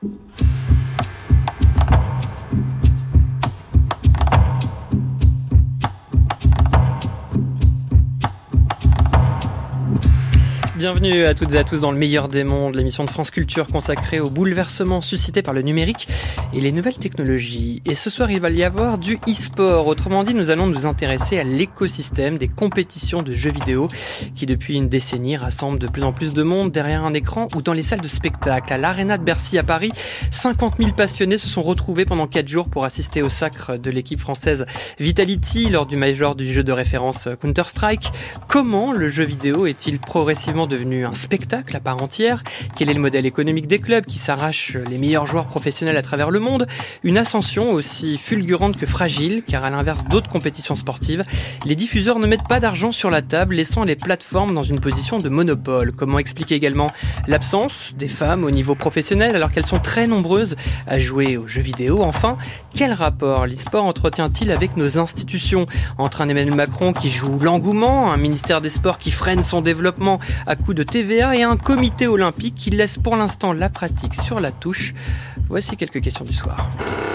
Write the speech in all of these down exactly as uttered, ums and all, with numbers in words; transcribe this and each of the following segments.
Bienvenue à toutes et à tous dans le meilleur des mondes, l'émission de France Culture consacrée aux bouleversements suscités par le numérique et les nouvelles technologies. Et ce soir, il va y avoir du e-sport. Autrement dit, nous allons nous intéresser à l'écosystème des compétitions de jeux vidéo qui, depuis une décennie, rassemblent de plus en plus de monde derrière un écran ou dans les salles de spectacle. À l'Arena de Bercy à Paris, cinquante mille passionnés se sont retrouvés pendant quatre jours pour assister au sacre de l'équipe française Vitality lors du major du jeu de référence Counter-Strike. Comment le jeu vidéo est-il progressivement devenu un spectacle à part entière? Quel est le modèle économique des clubs qui s'arrachent les meilleurs joueurs professionnels à travers le monde? Une ascension aussi fulgurante que fragile, car à l'inverse d'autres compétitions sportives, les diffuseurs ne mettent pas d'argent sur la table, laissant les plateformes dans une position de monopole. Comment expliquer également l'absence des femmes au niveau professionnel alors qu'elles sont très nombreuses à jouer aux jeux vidéo? Enfin, quel rapport l'e-sport entretient-il avec nos institutions? Entre un Emmanuel Macron qui joue l'engouement, un ministère des Sports qui freine son développement à coup de T V A et un comité olympique qui laisse pour l'instant la pratique sur la touche. Voici quelques questions du soir.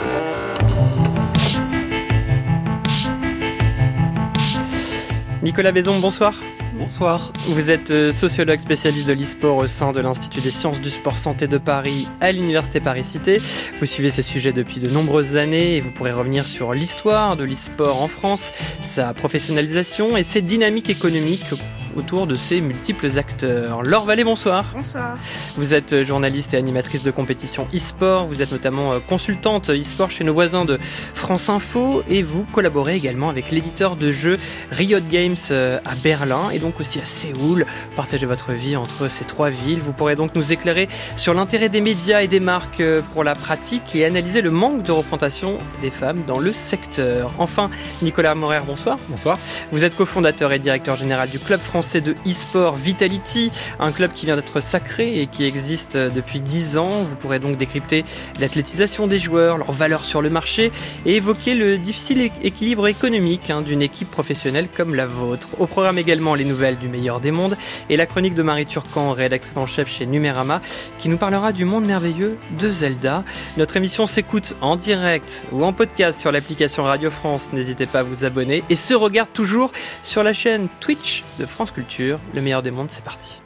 Nicolas Bézon, bonsoir. Bonsoir. Vous êtes sociologue spécialiste de l'e-sport au sein de l'Institut des sciences du sport santé de Paris à l'Université Paris-Cité. Vous suivez ces sujets depuis de nombreuses années et vous pourrez revenir sur l'histoire de l'e-sport en France, sa professionnalisation et ses dynamiques économiques autour de ces multiples acteurs. Laure Vallée, bonsoir. Bonsoir. Vous êtes journaliste et animatrice de compétition e-sport. Vous êtes notamment consultante e-sport chez nos voisins de France Info et vous collaborez également avec l'éditeur de jeux Riot Games à Berlin et donc aussi à Séoul. Partagez votre vie entre ces trois villes. Vous pourrez donc nous éclairer sur l'intérêt des médias et des marques pour la pratique et analyser le manque de représentation des femmes dans le secteur. Enfin, Nicolas Morer, bonsoir. Bonsoir. Vous êtes cofondateur et directeur général du club français de e-sport Vitality, un club qui vient d'être sacré et qui existe depuis dix ans. Vous pourrez donc décrypter l'athlétisation des joueurs, leurs valeurs sur le marché et évoquer le difficile équilibre économique hein, d'une équipe professionnelle comme la vôtre. Au programme également les nouvelles du meilleur des mondes et la chronique de Marie Turcan, rédactrice en chef chez Numérama, qui nous parlera du monde merveilleux de Zelda. Notre émission s'écoute en direct ou en podcast sur l'application Radio France. N'hésitez pas à vous abonner et se regarde toujours sur la chaîne Twitch de France Culture. Le meilleur des mondes, c'est parti.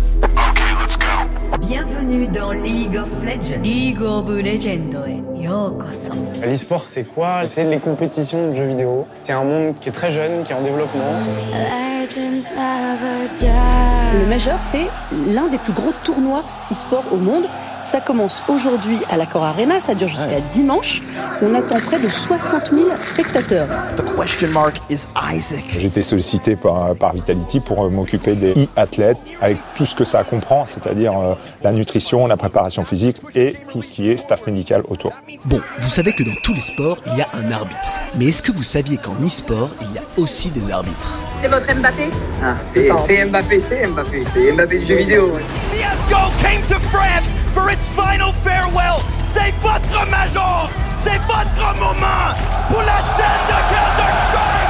Bienvenue dans League of Legends. League of Legends e yokoso. L'e-sport, c'est quoi? C'est les compétitions de jeux vidéo. C'est un monde qui est très jeune, qui est en développement. Le Major, c'est l'un des plus gros tournois e-sport au monde. Ça commence aujourd'hui à l'Accor Arena, ça dure jusqu'à ouais. dimanche. On attend près de soixante mille spectateurs. The question mark is Isaac. J'ai été sollicité par, par Vitality pour m'occuper des e-athlètes avec tout ce que ça comprend, c'est-à-dire euh, la nutrition, la préparation physique et tout ce qui est staff médical autour. Bon, vous savez que dans tous les sports, il y a un arbitre. Mais est-ce que vous saviez qu'en e-sport, il y a aussi des arbitres? C'est votre Mbappé? Ah, c'est, c'est Mbappé, c'est Mbappé, c'est Mbappé du jeu vidéo. Ouais. C S G O came to France for its final farewell. C'est votre major, c'est votre moment pour la scène de Counter-Strike.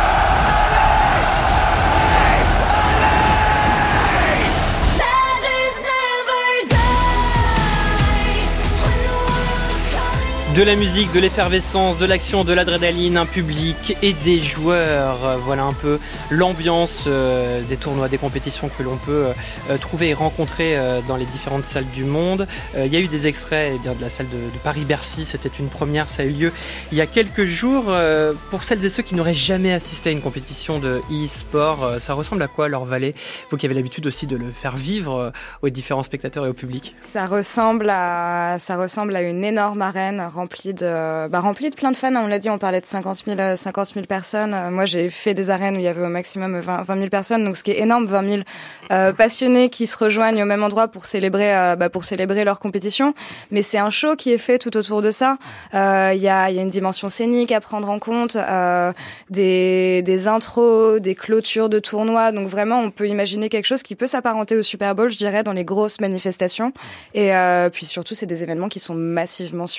De la musique, de l'effervescence, de l'action, de l'adrénaline, un public et des joueurs. Voilà un peu l'ambiance euh, des tournois, des compétitions que l'on peut euh, trouver et rencontrer euh, dans les différentes salles du monde. Euh, il y a eu des extraits eh bien, de la salle de, de Paris-Bercy, c'était une première, ça a eu lieu il y a quelques jours. Euh, pour celles et ceux qui n'auraient jamais assisté à une compétition de e-sport, euh, ça ressemble à quoi, Laure Vallée? Vous qui avez l'habitude aussi de le faire vivre euh, aux différents spectateurs et au public. Ça ressemble à, ça ressemble à une énorme arène remplie de, bah, rempli de plein de fans. On l'a dit, on parlait de cinquante mille personnes. Moi, j'ai fait des arènes où il y avait au maximum vingt mille personnes. Donc, ce qui est énorme, vingt mille euh, passionnés qui se rejoignent au même endroit pour célébrer, euh, bah, pour célébrer leur compétition. Mais c'est un show qui est fait tout autour de ça. Il euh, y a, il y a une dimension scénique à prendre en compte, euh, des, des intros, des clôtures de tournois. Donc, vraiment, on peut imaginer quelque chose qui peut s'apparenter au Super Bowl, je dirais, dans les grosses manifestations. Et euh, puis surtout, c'est des événements qui sont massivement suivis en ligne.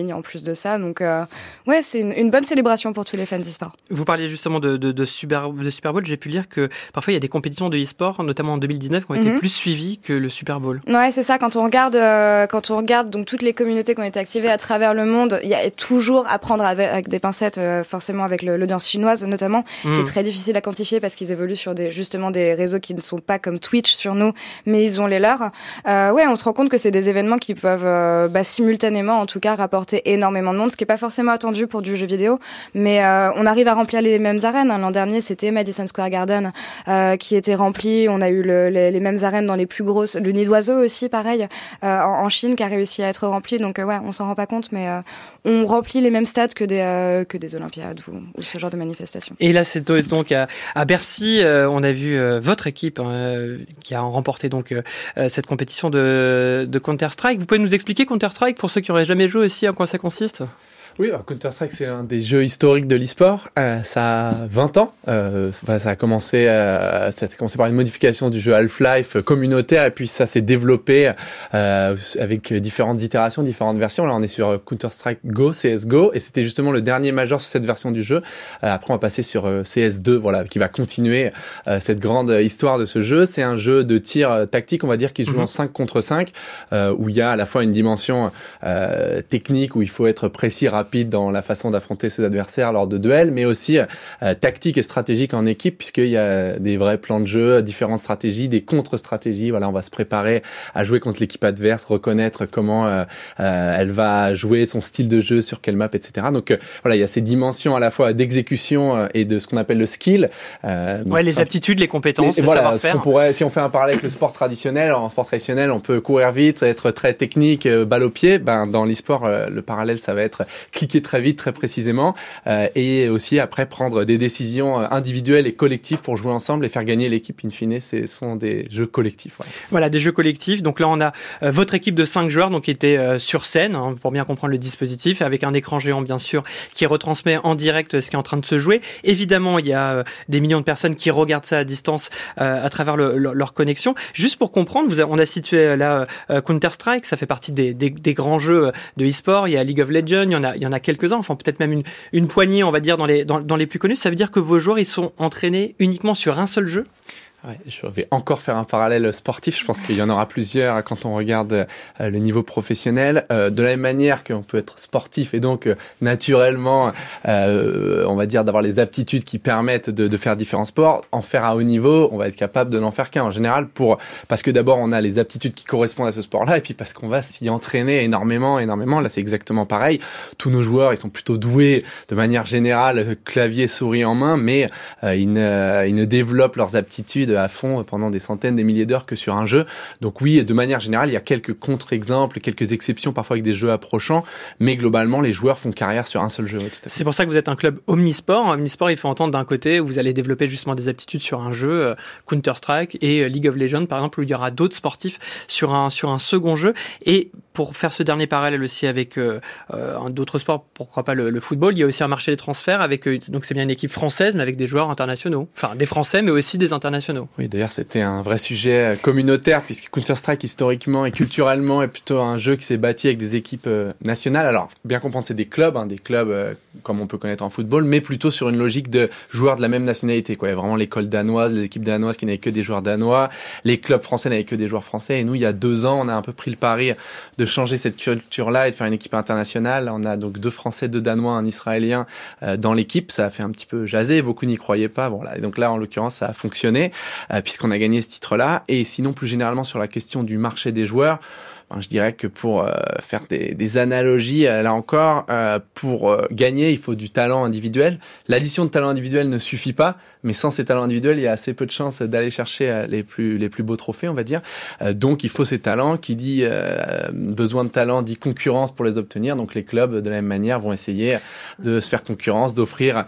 ligne en plus de ça. Donc, euh, ouais, c'est une, une bonne célébration pour tous les fans d'e-sport. Vous parliez justement de, de, de, Super, de Super Bowl. J'ai pu lire que parfois il y a des compétitions de e-sport, notamment en deux mille dix-neuf, qui ont mm-hmm. été plus suivies que le Super Bowl. Ouais, c'est ça. Quand on regarde, euh, quand on regarde donc toutes les communautés qui ont été activées à travers le monde, il y a toujours à prendre avec, avec des pincettes, euh, forcément avec le, l'audience chinoise notamment, mm. qui est très difficile à quantifier parce qu'ils évoluent sur des, justement des réseaux qui ne sont pas comme Twitch sur nous, mais ils ont les leurs. Euh, ouais, on se rend compte que c'est des événements qui peuvent euh, bah, simultanément, en tout cas, rapporter énormément de monde, ce qui est pas forcément attendu pour du jeu vidéo, mais euh, on arrive à remplir les mêmes arènes. Hein. L'an dernier, c'était Madison Square Garden euh, qui était rempli. On a eu le, les, les mêmes arènes dans les plus grosses. Le Nid d'Oiseau aussi, pareil, euh, en, en Chine, qui a réussi à être rempli. Donc euh, ouais, on s'en rend pas compte, mais euh, on remplit les mêmes stades que des euh, que des Olympiades ou, ou ce genre de manifestations. Et là, c'est donc à, à Bercy, euh, on a vu euh, votre équipe euh, qui a remporté donc euh, cette compétition de, de Counter-Strike. Vous pouvez nous expliquer Counter-Strike pour ceux qui n'auraient jamais joué aussi, en quoi ça consiste ? Oui, alors Counter-Strike, c'est un des jeux historiques de l'e-sport. Euh, ça a vingt ans. Euh, enfin, ça a commencé, euh, ça a commencé par une modification du jeu Half-Life communautaire, et puis ça s'est développé euh, avec différentes itérations, différentes versions. Là, on est sur Counter-Strike Go, C S G O, et c'était justement le dernier major sur cette version du jeu. Euh, après, on va passer sur euh, C S deux, voilà, qui va continuer euh, cette grande histoire de ce jeu. C'est un jeu de tir euh, tactique, on va dire, qui joue mm-hmm. en cinq contre cinq, euh, où il y a à la fois une dimension euh, technique, où il faut être précis, rapide, dans la façon d'affronter ses adversaires lors de duels, mais aussi euh, tactique et stratégique en équipe, puisqu'il y a des vrais plans de jeu, différentes stratégies, des contre-stratégies. Voilà, on va se préparer à jouer contre l'équipe adverse, reconnaître comment euh, euh, elle va jouer, son style de jeu, sur quelle map, et cetera. Donc euh, voilà, il y a ces dimensions à la fois d'exécution euh, et de ce qu'on appelle le skill. Euh, ouais, les ça, aptitudes, les compétences, les, le voilà, savoir-faire. Ce qu'on pourrait, si on fait un parallèle avec le sport traditionnel, en sport traditionnel, on peut courir vite, être très technique, euh, balle au pied. Ben, dans l'e-sport, euh, le parallèle, ça va être cliquer très vite, très précisément, euh, et aussi après prendre des décisions individuelles et collectives pour jouer ensemble et faire gagner l'équipe. In fine, ce sont des jeux collectifs. Voilà, voilà des jeux collectifs. Donc là, on a euh, votre équipe de cinq joueurs, donc qui était euh, sur scène, hein, pour bien comprendre le dispositif, avec un écran géant, bien sûr, qui retransmet en direct ce qui est en train de se jouer. Évidemment, il y a euh, des millions de personnes qui regardent ça à distance euh, à travers le, le, leur connexion. Juste pour comprendre, vous a, on a situé là euh, Counter-Strike, ça fait partie des, des, des grands jeux de e-sport. Il y a League of Legends, il y en a, il y en a quelques-uns, enfin peut-être même une, une poignée, on va dire, dans les, dans, dans les plus connus. Ça veut dire que vos joueurs, ils sont entraînés uniquement sur un seul jeu ? Ouais, je vais encore faire un parallèle sportif. Je pense qu'il y en aura plusieurs quand on regarde euh, le niveau professionnel. Euh, de la même manière qu'on peut être sportif et donc euh, naturellement, euh, on va dire, d'avoir les aptitudes qui permettent de, de faire différents sports, en faire à haut niveau, on va être capable de n'en faire qu'un en général, pour parce que d'abord on a les aptitudes qui correspondent à ce sport-là, et puis parce qu'on va s'y entraîner énormément, énormément. Là, c'est exactement pareil. Tous nos joueurs, ils sont plutôt doués de manière générale, clavier, souris en main, mais euh, ils, ne, ils ne développent leurs aptitudes à fond pendant des centaines, des milliers d'heures que sur un jeu. Donc oui, de manière générale, il y a quelques contre-exemples, quelques exceptions parfois avec des jeux approchants, mais globalement, les joueurs font carrière sur un seul jeu. Ouais, tout à fait. C'est pour ça que vous êtes un club omnisport. Omnisport, il faut entendre d'un côté où vous allez développer justement des aptitudes sur un jeu, euh, Counter-Strike et euh, League of Legends, par exemple, où il y aura d'autres sportifs sur un, sur un second jeu. Et pour faire ce dernier parallèle aussi avec euh, euh, d'autres sports, pourquoi pas le, le football, il y a aussi un marché des transferts avec, euh, donc c'est bien une équipe française, mais avec des joueurs internationaux. Enfin, des Français, mais aussi des internationaux. Oui, d'ailleurs, c'était un vrai sujet communautaire, puisque Counter-Strike, historiquement et culturellement, est plutôt un jeu qui s'est bâti avec des équipes euh, nationales. Alors, bien comprendre, c'est des clubs, hein, des clubs euh, comme on peut connaître en football, mais plutôt sur une logique de joueurs de la même nationalité, quoi. Il y a vraiment l'école danoise, les équipes danoises qui n'avaient que des joueurs danois, les clubs français n'avaient que des joueurs français, et nous, il y a deux ans, on a un peu pris le pari de changer cette culture-là et de faire une équipe internationale. On a donc deux Français, deux Danois, un Israélien euh, dans l'équipe. Ça a fait un petit peu jaser, beaucoup n'y croyaient pas. Bon, là, et donc là, en l'occurrence, ça a fonctionné euh, puisqu'on a gagné ce titre-là. Et sinon, plus généralement, sur la question du marché des joueurs, je dirais que pour euh, faire des, des analogies, euh, là encore, euh, pour euh, gagner, il faut du talent individuel. L'addition de talent individuel ne suffit pas, mais sans ces talents individuels, il y a assez peu de chances d'aller chercher euh, les plus les plus beaux trophées, on va dire. Euh, donc, il faut ces talents. Qui dit euh, besoin de talent dit concurrence pour les obtenir. Donc, les clubs, de la même manière, vont essayer de se faire concurrence, d'offrir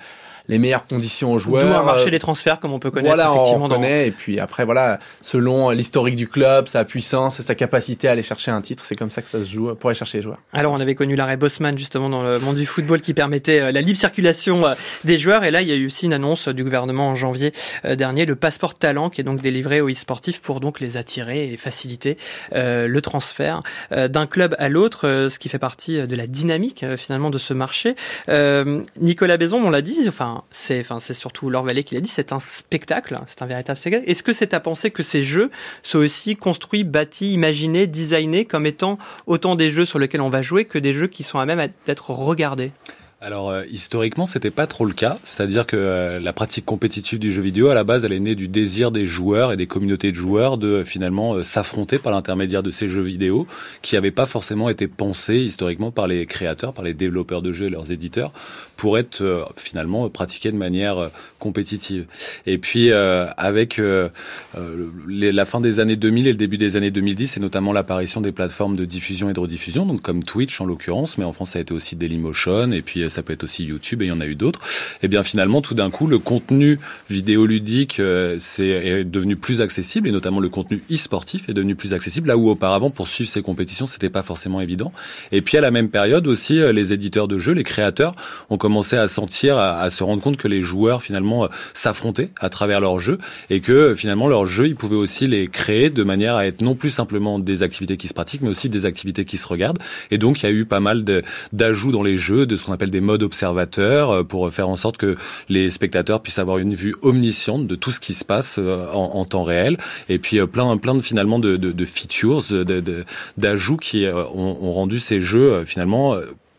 les meilleures conditions aux joueurs. D'où un marché des transferts comme on peut connaître voilà, effectivement. On connaît, dans... Et puis après, voilà, selon l'historique du club, sa puissance et sa capacité à aller chercher un titre, c'est comme ça que ça se joue pour aller chercher les joueurs. Alors, on avait connu l'arrêt Bosman justement dans le monde du football qui permettait la libre circulation des joueurs. Et là, il y a eu aussi une annonce du gouvernement en janvier dernier, le passeport talent qui est donc délivré aux e-sportifs pour donc les attirer et faciliter euh, le transfert euh, d'un club à l'autre, euh, ce qui fait partie de la dynamique euh, finalement de ce marché. Euh, Nicolas Bézon, on l'a dit, enfin c'est, enfin c'est surtout Laure Vallée qui l'a dit, c'est un spectacle, c'est un véritable spectacle. Est-ce que c'est à penser que ces jeux sont aussi construits, bâtis, imaginés, designés comme étant autant des jeux sur lesquels on va jouer que des jeux qui sont à même d'être regardés? Alors euh, historiquement, c'était pas trop le cas, c'est-à-dire que euh, la pratique compétitive du jeu vidéo, à la base, elle est née du désir des joueurs et des communautés de joueurs de euh, finalement euh, s'affronter par l'intermédiaire de ces jeux vidéo qui n'avaient pas forcément été pensés historiquement par les créateurs, par les développeurs de jeux et leurs éditeurs pour être euh, finalement pratiqués de manière euh, compétitive. Et puis euh, avec euh, euh, les, la fin des années deux mille et le début des années deux mille dix, et notamment l'apparition des plateformes de diffusion et de rediffusion, donc comme Twitch en l'occurrence, mais en France ça a été aussi Dailymotion et puis ça peut être aussi YouTube et il y en a eu d'autres. Et bien finalement, tout d'un coup, le contenu vidéoludique euh, c'est, est devenu plus accessible et notamment le contenu e-sportif est devenu plus accessible là où auparavant, pour suivre ces compétitions, c'était pas forcément évident. Et puis à la même période aussi, euh, les éditeurs de jeux, les créateurs ont commencé à sentir, à, à se rendre compte que les joueurs finalement euh, s'affrontaient à travers leurs jeux et que euh, finalement leurs jeux, ils pouvaient aussi les créer de manière à être non plus simplement des activités qui se pratiquent, mais aussi des activités qui se regardent. Et donc il y a eu pas mal de, d'ajouts dans les jeux, de ce qu'on appelle des modes observateurs pour faire en sorte que les spectateurs puissent avoir une vue omnisciente de tout ce qui se passe en, en temps réel. Et puis plein, plein de finalement de, de, de features, de, de, d'ajouts qui ont, ont rendu ces jeux finalement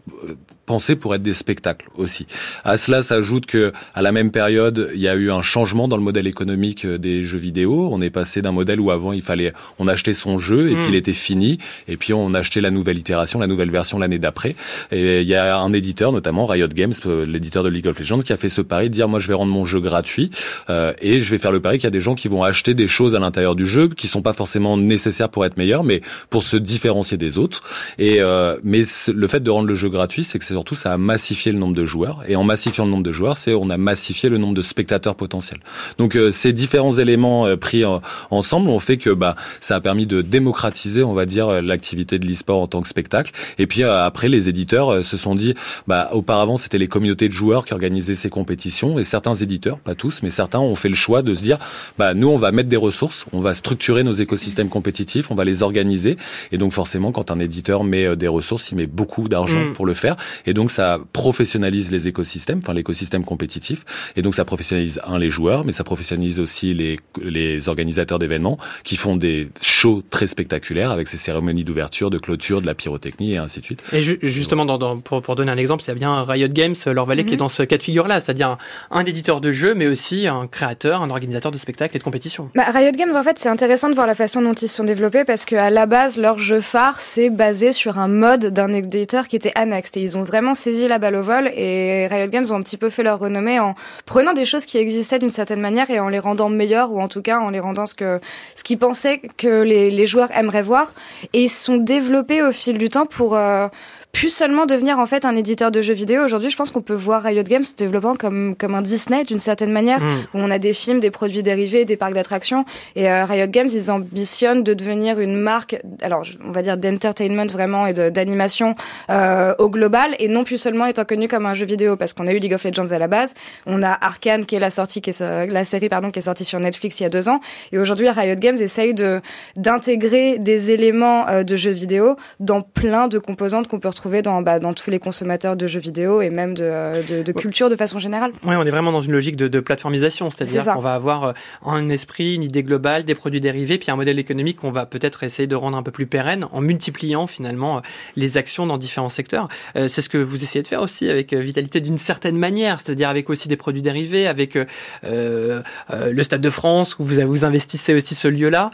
pensés pour être des spectacles aussi. À cela s'ajoute que à la même période, il y a eu un changement dans le modèle économique des jeux vidéo. On est passé d'un modèle où avant il fallait on achetait son jeu et mmh. puis il était fini et puis on achetait la nouvelle itération, la nouvelle version l'année d'après. Et il y a un éditeur, notamment Riot Games, l'éditeur de League of Legends, qui a fait ce pari de dire moi je vais rendre mon jeu gratuit euh, et je vais faire le pari qu'il y a des gens qui vont acheter des choses à l'intérieur du jeu qui sont pas forcément nécessaires pour être meilleurs, mais pour se différencier des autres. Et euh, mais le fait de rendre le jeu gratuit, c'est que c'est surtout ça a massifié le nombre de joueurs et en massifiant le nombre de joueurs, c'est on a massifié le nombre de spectateurs potentiels. Donc euh, ces différents éléments euh, pris en, ensemble ont fait que bah ça a permis de démocratiser, on va dire, l'activité de l'e-sport en tant que spectacle. Et puis euh, après les éditeurs euh, se sont dit bah auparavant c'était les communautés de joueurs qui organisaient ces compétitions et certains éditeurs, pas tous, mais certains ont fait le choix de se dire bah nous on va mettre des ressources, on va structurer nos écosystèmes compétitifs, on va les organiser et donc forcément quand un éditeur met euh, des ressources, il met beaucoup d'argent mmh. pour le faire. Et donc ça professionnalise les écosystèmes, enfin l'écosystème compétitif. Et donc ça professionnalise un les joueurs, mais ça professionnalise aussi les les organisateurs d'événements qui font des shows très spectaculaires avec ces cérémonies d'ouverture, de clôture, de la pyrotechnie et ainsi de suite. Et ju- justement, dans, dans, pour, pour donner un exemple, il y a bien Riot Games, Laure Vallée, mm-hmm. qui est dans ce cas de figure-là, c'est-à-dire un, un éditeur de jeux, mais aussi un créateur, un organisateur de spectacles et de compétitions. Bah, Riot Games, en fait, c'est intéressant de voir la façon dont ils se sont développés parce qu'à la base, leur jeu phare, c'est basé sur un mode d'un éditeur qui était annexe. Et ils ont vraiment saisi la balle au vol et Riot Games ont un petit peu fait leur renommée en prenant des choses qui existaient d'une certaine manière et en les rendant meilleures ou en tout cas en les rendant ce que ce qu'ils pensaient que les, les joueurs aimeraient voir. Et ils se sont développés au fil du temps pour euh, plus seulement devenir en fait un éditeur de jeux vidéo. Aujourd'hui, je pense qu'on peut voir Riot Games se développant comme comme un Disney d'une certaine manière, mmh. où on a des films, des produits dérivés, des parcs d'attractions. Et euh, Riot Games, ils ambitionnent de devenir une marque, alors on va dire d'entertainment vraiment et de, d'animation euh, au global, et non plus seulement étant connu comme un jeu vidéo, parce qu'on a eu League of Legends à la base, on a Arcane qui est la sortie, qui est la série pardon qui est sortie sur Netflix il y a deux ans, et aujourd'hui Riot Games essaye de d'intégrer des éléments euh, de jeux vidéo dans plein de composantes qu'on peut retrouver dans, bah, dans tous les consommateurs de jeux vidéo et même de, de, de culture de façon générale. Oui, on est vraiment dans une logique de, de plateformisation, c'est-à-dire c'est qu'on va avoir un esprit, une idée globale, des produits dérivés, puis un modèle économique qu'on va peut-être essayer de rendre un peu plus pérenne en multipliant finalement les actions dans différents secteurs. Euh, c'est ce que vous essayez de faire aussi avec Vitalité d'une certaine manière, c'est-à-dire avec aussi des produits dérivés, avec euh, euh, le Stade de France où vous, vous investissez aussi ce lieu-là.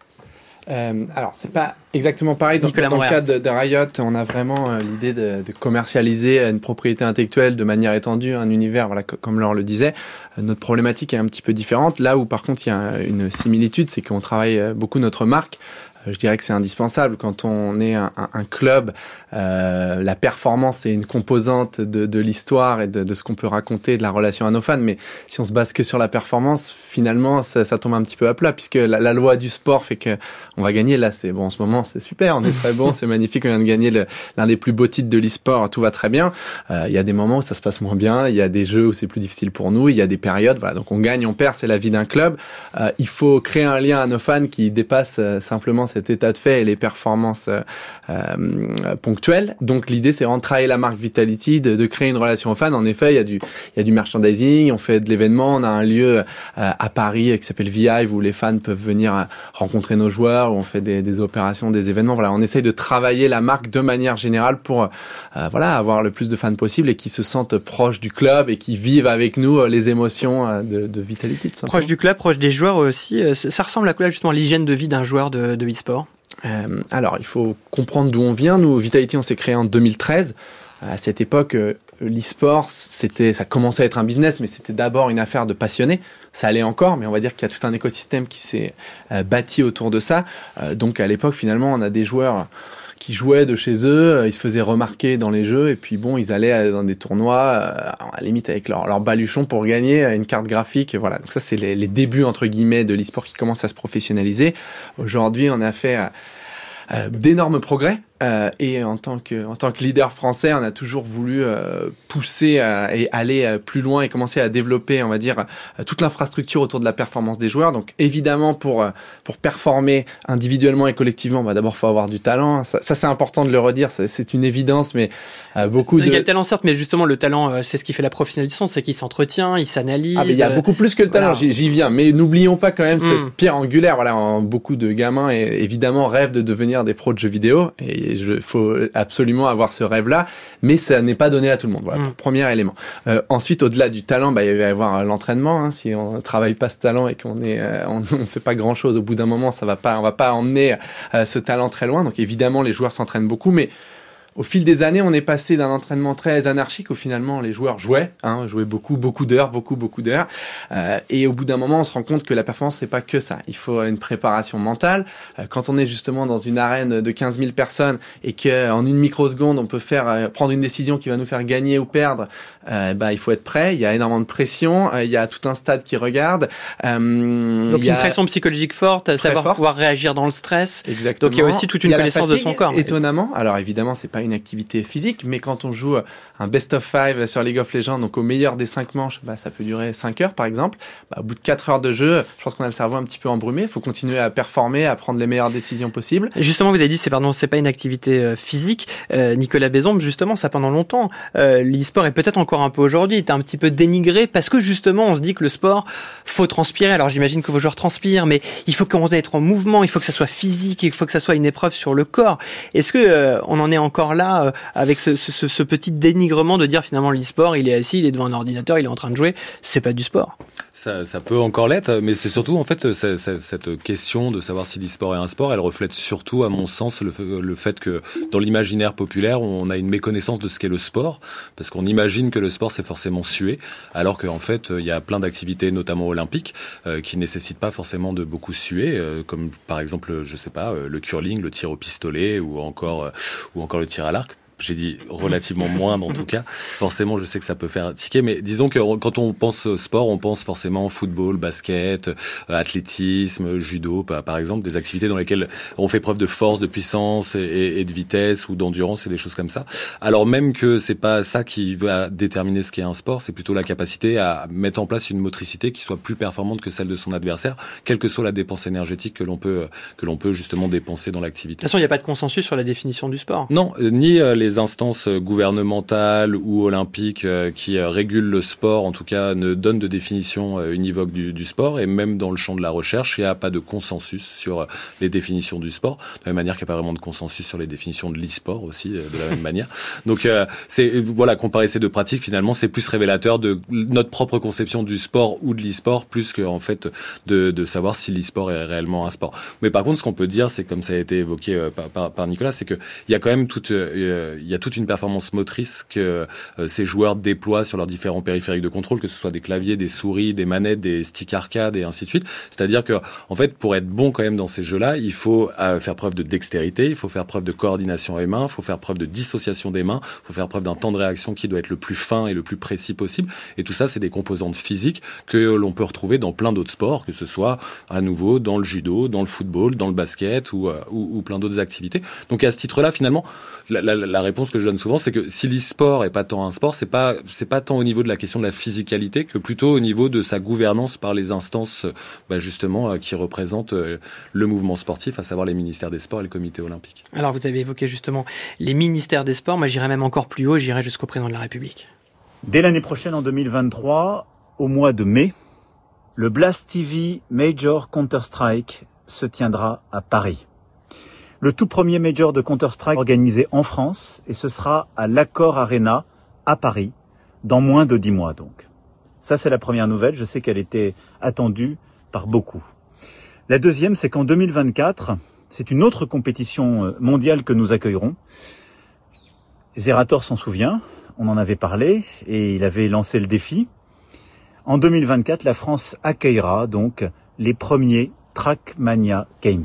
Euh, alors, c'est pas exactement pareil. Donc, dans le cas de, de Riot, on a vraiment euh, l'idée de, de commercialiser une propriété intellectuelle de manière étendue, un univers, voilà, c- comme Laure le disait. Euh, notre problématique est un petit peu différente. Là où, par contre, il y a une similitude, c'est qu'on travaille beaucoup notre marque je dirais que c'est indispensable. Quand on est un, un, un club, euh, la performance est une composante de, de l'histoire et de, de ce qu'on peut raconter, de la relation à nos fans. Mais si on se base que sur la performance, finalement, ça, ça tombe un petit peu à plat, puisque la, la loi du sport fait que on va gagner. Là, c'est bon, en ce moment, c'est super, on est très bon, c'est magnifique, on vient de gagner le, l'un des plus beaux titres de l'e-sport, tout va très bien. Euh, il y a des moments où ça se passe moins bien, il y a des jeux où c'est plus difficile pour nous, il y a des périodes, voilà. Donc on gagne, on perd, c'est la vie d'un club. Euh, il faut créer un lien à nos fans qui dépasse euh, simplement cet état de fait et les performances euh, euh, ponctuelles. Donc l'idée, c'est vraiment de travailler la marque Vitality, de, de créer une relation aux fans. En effet, il y a du, il y a du merchandising, on fait de l'événement, on a un lieu euh, à Paris qui s'appelle V-Hive où les fans peuvent venir euh, rencontrer nos joueurs, où on fait des, des opérations, des événements. Voilà, on essaye de travailler la marque de manière générale pour euh, voilà, avoir le plus de fans possible et qui se sentent proches du club et qui vivent avec nous euh, les émotions euh, de, de Vitality. Proche du club, proche des joueurs aussi. Ça ressemble à quoi justement l'hygiène de vie d'un joueur de, de e-sport? Euh, alors, il faut comprendre d'où on vient. Nous, Vitality, on s'est créé en deux mille treize. À cette époque, euh, l'e-sport, c'était, ça commençait à être un business, mais c'était d'abord une affaire de passionnés. Ça allait encore, mais on va dire qu'il y a tout un écosystème qui s'est euh, bâti autour de ça. Euh, donc, à l'époque, finalement, on a des joueurs qui jouaient de chez eux, ils se faisaient remarquer dans les jeux, et puis bon, ils allaient dans des tournois, à la limite avec leur, leur baluchon pour gagner une carte graphique, et voilà. Donc ça, c'est les, les débuts, entre guillemets, de l'e-sport qui commencent à se professionnaliser. Aujourd'hui, on a fait euh, d'énormes progrès. Euh, et en tant que en tant que leader français, on a toujours voulu euh, pousser euh, et aller euh, plus loin et commencer à développer, on va dire, euh, toute l'infrastructure autour de la performance des joueurs. Donc évidemment, pour euh, pour performer individuellement et collectivement, bah d'abord faut avoir du talent. Ça, ça c'est important de le redire, ça, c'est une évidence, mais euh, beaucoup de. Il y a le talent certes, mais justement le talent, euh, c'est ce qui fait la professionnalisation, c'est qu'il s'entretient, il s'analyse. Ah mais il y a euh... beaucoup plus que le talent. Voilà. J'y, j'y viens, mais n'oublions pas quand même mm. cette pierre angulaire. Voilà, en, beaucoup de gamins et, évidemment rêvent de devenir des pros de jeux vidéo et il faut absolument avoir ce rêve-là, mais ça n'est pas donné à tout le monde. Voilà, mmh. premier élément. Euh, ensuite, au-delà du talent, bah, il va y avoir l'entraînement. Hein. Si on travaille pas ce talent et qu'on est, euh, on, on fait pas grand-chose, au bout d'un moment, ça va pas, on va pas emmener euh, ce talent très loin. Donc évidemment, les joueurs s'entraînent beaucoup, mais au fil des années, on est passé d'un entraînement très anarchique où finalement les joueurs jouaient, hein, jouaient beaucoup, beaucoup d'heures, beaucoup, beaucoup d'heures. Euh, et au bout d'un moment, on se rend compte que la performance, c'est pas que ça. Il faut une préparation mentale. Euh, quand on est justement dans une arène de quinze mille personnes et qu'en une microseconde, on peut faire euh, prendre une décision qui va nous faire gagner ou perdre, euh, bah, il faut être prêt. Il y a énormément de pression. Euh, il y a tout un stade qui regarde. Euh, Donc il y a une pression psychologique forte, savoir forte. Pouvoir réagir dans le stress. Exactement. Donc il y a aussi toute une connaissance fatigue, de son corps. Étonnamment. Alors évidemment, c'est pas une activité physique, mais quand on joue un best of five sur League of Legends, donc au meilleur des cinq manches, bah, ça peut durer cinq heures par exemple. Bah, au bout de quatre heures de jeu, je pense qu'on a le cerveau un petit peu embrumé. Il faut continuer à performer, à prendre les meilleures décisions possibles. Justement, vous avez dit, c'est pardon, c'est pas une activité euh, physique. Euh, Nicolas Bézombe, justement, ça pendant longtemps, euh, l'e-sport est peut-être encore un peu aujourd'hui, est un petit peu dénigré parce que justement, on se dit que le sport, faut transpirer. Alors j'imagine que vos joueurs transpirent, mais il faut qu'on être en mouvement, il faut que ça soit physique, il faut que ça soit une épreuve sur le corps. Est-ce que euh, on en est encore là euh, avec ce, ce, ce petit dénigrement de dire finalement l'e-sport, il est assis, il est devant un ordinateur, il est en train de jouer, c'est pas du sport. Ça, ça peut encore l'être, mais c'est surtout en fait c'est, c'est, cette question de savoir si l'e-sport est un sport, elle reflète surtout à mon sens le, le fait que dans l'imaginaire populaire on a une méconnaissance de ce qu'est le sport, parce qu'on imagine que le sport c'est forcément suer, alors qu'en fait il y a plein d'activités notamment olympiques euh, qui nécessitent pas forcément de beaucoup suer, euh, comme par exemple je sais pas le curling, le tir au pistolet ou encore euh, ou encore le tir à l'arc. J'ai dit relativement moindre en tout cas. Forcément, je sais que ça peut faire tiquer, mais disons que quand on pense sport, on pense forcément football, basket, athlétisme, judo, par exemple, des activités dans lesquelles on fait preuve de force, de puissance et, et de vitesse ou d'endurance et des choses comme ça. Alors même que c'est pas ça qui va déterminer ce qu'est un sport, c'est plutôt la capacité à mettre en place une motricité qui soit plus performante que celle de son adversaire, quelle que soit la dépense énergétique que l'on peut que l'on peut justement dépenser dans l'activité. De toute façon, il n'y a pas de consensus sur la définition du sport. Non, ni les Les instances gouvernementales ou olympiques euh, qui euh, régulent le sport, en tout cas, ne donnent de définition euh, univoque du, du sport. Et même dans le champ de la recherche, il n'y a pas de consensus sur euh, les définitions du sport. De la même manière qu'il n'y a pas vraiment de consensus sur les définitions de l'e-sport aussi, euh, de la même manière. Donc, euh, c'est voilà, comparer ces deux pratiques, finalement, c'est plus révélateur de notre propre conception du sport ou de l'e-sport, plus que en fait de, de savoir si l'e-sport est réellement un sport. Mais par contre, ce qu'on peut dire, c'est comme ça a été évoqué euh, par, par, par Nicolas, c'est que il y a quand même toute euh, il y a toute une performance motrice que euh, ces joueurs déploient sur leurs différents périphériques de contrôle, que ce soit des claviers, des souris, des manettes, des sticks arcade et ainsi de suite. C'est-à-dire que, en fait, pour être bon quand même dans ces jeux-là, il faut euh, faire preuve de dextérité, il faut faire preuve de coordination des mains, il faut faire preuve de dissociation des mains, il faut faire preuve d'un temps de réaction qui doit être le plus fin et le plus précis possible. Et tout ça, c'est des composantes physiques que l'on peut retrouver dans plein d'autres sports, que ce soit à nouveau dans le judo, dans le football, dans le basket ou, euh, ou, ou plein d'autres activités. Donc à ce titre-là, finalement, la, la, la réponse que je donne souvent, c'est que si l'e-sport est pas tant un sport, c'est pas c'est pas tant au niveau de la question de la physicalité que plutôt au niveau de sa gouvernance par les instances, bah justement, euh, qui représentent euh, le mouvement sportif, à savoir les ministères des Sports et le Comité olympique. Alors vous avez évoqué justement les ministères des Sports. Moi, j'irais même encore plus haut. J'irais jusqu'au président de la République. Dès l'année prochaine, en deux mille vingt-trois, au mois de mai, le Blast T V Major Counter-Strike se tiendra à Paris. Le tout premier Major de Counter-Strike organisé en France, et ce sera à l'Accor Arena à Paris, dans moins de dix mois donc. Ça, c'est la première nouvelle. Je sais qu'elle était attendue par beaucoup. La deuxième, c'est qu'en deux mille vingt-quatre, c'est une autre compétition mondiale que nous accueillerons. Zerator s'en souvient, on en avait parlé, et il avait lancé le défi. En deux mille vingt-quatre, la France accueillera donc les premiers Trackmania Games.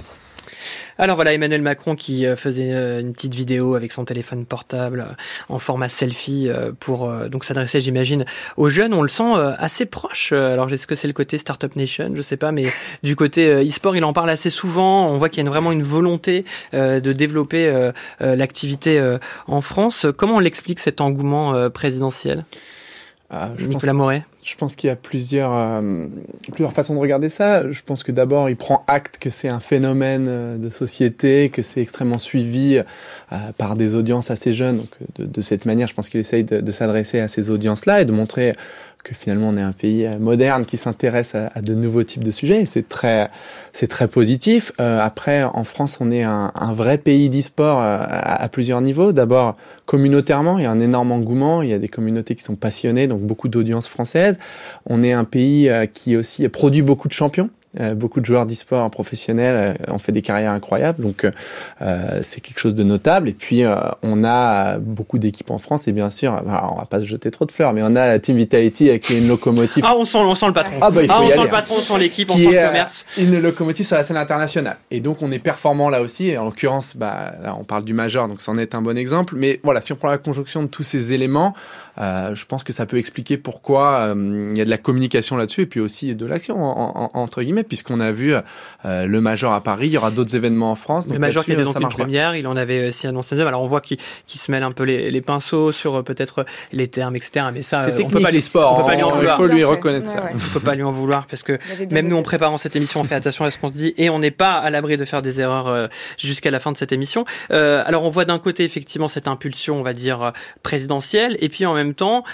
Alors voilà, Emmanuel Macron qui faisait une petite vidéo avec son téléphone portable en format selfie pour donc s'adresser, j'imagine, aux jeunes. On le sent assez proche. Alors est-ce que c'est le côté Startup Nation, je sais pas, mais du côté e-sport, il en parle assez souvent. On voit qu'il y a vraiment une volonté de développer l'activité en France. Comment on l'explique, cet engouement présidentiel ? Euh, je Nicolas pense, Moret. Je pense qu'il y a plusieurs, euh, plusieurs façons de regarder ça. Je pense que d'abord, il prend acte que c'est un phénomène de société, que c'est extrêmement suivi euh, par des audiences assez jeunes. Donc, de, de cette manière, je pense qu'il essaye de, de s'adresser à ces audiences-là et de montrer que finalement, on est un pays moderne qui s'intéresse à, à de nouveaux types de sujets. Et c'est très, c'est très positif. Euh, après, en France, on est un, un vrai pays d'e-sport à, à plusieurs niveaux. D'abord, communautairement, il y a un énorme engouement. Il y a des communautés qui sont passionnées, donc beaucoup d'audience française. On est un pays euh, qui aussi produit beaucoup de champions. Euh, beaucoup de joueurs d'e-sport professionnels euh, ont fait des carrières incroyables, donc euh, c'est quelque chose de notable. Et puis euh, on a beaucoup d'équipes en France, et bien sûr, alors, on va pas se jeter trop de fleurs, mais on a la Team Vitality euh, qui est une locomotive. Ah, on sent, on sent le patron. Ah bah il faut ah, on y sent aller, le patron, hein. on sent l'équipe, on qui sent le est, commerce. Euh, une locomotive sur la scène internationale. Et donc on est performant là aussi. Et en l'occurrence, bah là on parle du Major, donc c'en est un bon exemple. Mais voilà, si on prend la conjonction de tous ces éléments, euh, je pense que ça peut expliquer pourquoi euh, il y a de la communication là-dessus, et puis aussi de l'action en, en, entre guillemets, puisqu'on a vu Euh, le Major à Paris, il y aura d'autres événements en France. Le Major qui était donc une première, il en avait aussi annoncé une deuxième. Alors on voit qu'il, qu'il se mêle un peu les, les pinceaux sur euh, peut-être les termes, et cetera. Mais ça, c'est euh, on peut pas lui, sport, on peut pas lui en vouloir. Il faut lui reconnaître ouais, ça. ouais. On peut pas lui en vouloir parce que même nous, en préparant cette émission, on fait attention à ce qu'on se dit et on n'est pas à l'abri de faire des erreurs euh, jusqu'à la fin de cette émission. Euh, alors on voit d'un côté effectivement cette impulsion, on va dire présidentielle, et puis en même temps,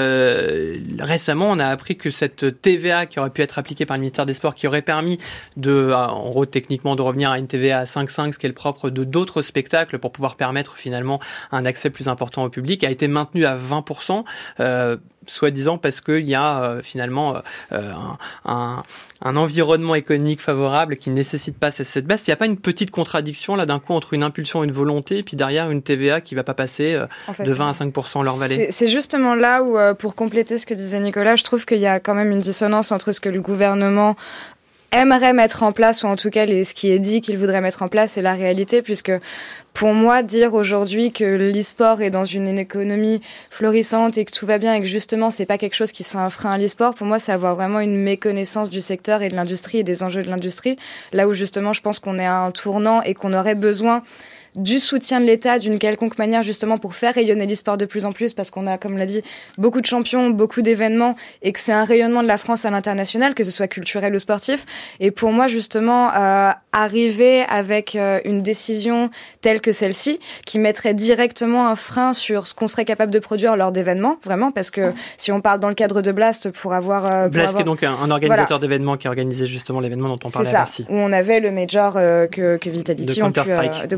euh, récemment, on a appris que cette T V A qui aurait pu être appliquée par le ministère des Sports, qui aurait permis de, en gros, techniquement de revenir à une T V A à cinq virgule cinq, ce qui est le propre de d'autres spectacles pour pouvoir permettre finalement un accès plus important au public, a été maintenu à vingt pour cent, euh, soi-disant parce qu'il y a euh, finalement euh, un, un, un environnement économique favorable qui ne nécessite pas cette baisse. Il n'y a pas une petite contradiction là d'un coup entre une impulsion et une volonté, et puis derrière une T V A qui ne va pas passer euh, en fait, de vingt à cinq pour cent leur vallée. C'est, c'est justement là où, euh, pour compléter ce que disait Nicolas, je trouve qu'il y a quand même une dissonance entre ce que le gouvernement aimerait mettre en place, ou en tout cas les, ce qui est dit qu'il voudrait mettre en place, et la réalité, puisque pour moi, dire aujourd'hui que l'e-sport est dans une économie florissante et que tout va bien et que justement c'est pas quelque chose qui c'est un frein à l'e-sport, pour moi c'est avoir vraiment une méconnaissance du secteur et de l'industrie et des enjeux de l'industrie, là où justement je pense qu'on est à un tournant et qu'on aurait besoin du soutien de l'État d'une quelconque manière justement pour faire rayonner l'e-sport de plus en plus, parce qu'on a, comme l'a dit, beaucoup de champions, beaucoup d'événements, et que c'est un rayonnement de la France à l'international, que ce soit culturel ou sportif. Et pour moi justement, euh, arriver avec euh, une décision telle que celle-ci, qui mettrait directement un frein sur ce qu'on serait capable de produire lors d'événements, vraiment, parce que si on parle dans le cadre de Blast, pour avoir... Euh, pour Blast avoir... qui est donc un, un organisateur voilà. d'événements qui a organisé justement l'événement dont on parlait c'est ça, à Bercy. Où on avait le Major euh, que, que Vitality de Counter-Strike. Pu, euh, de Counter-Strike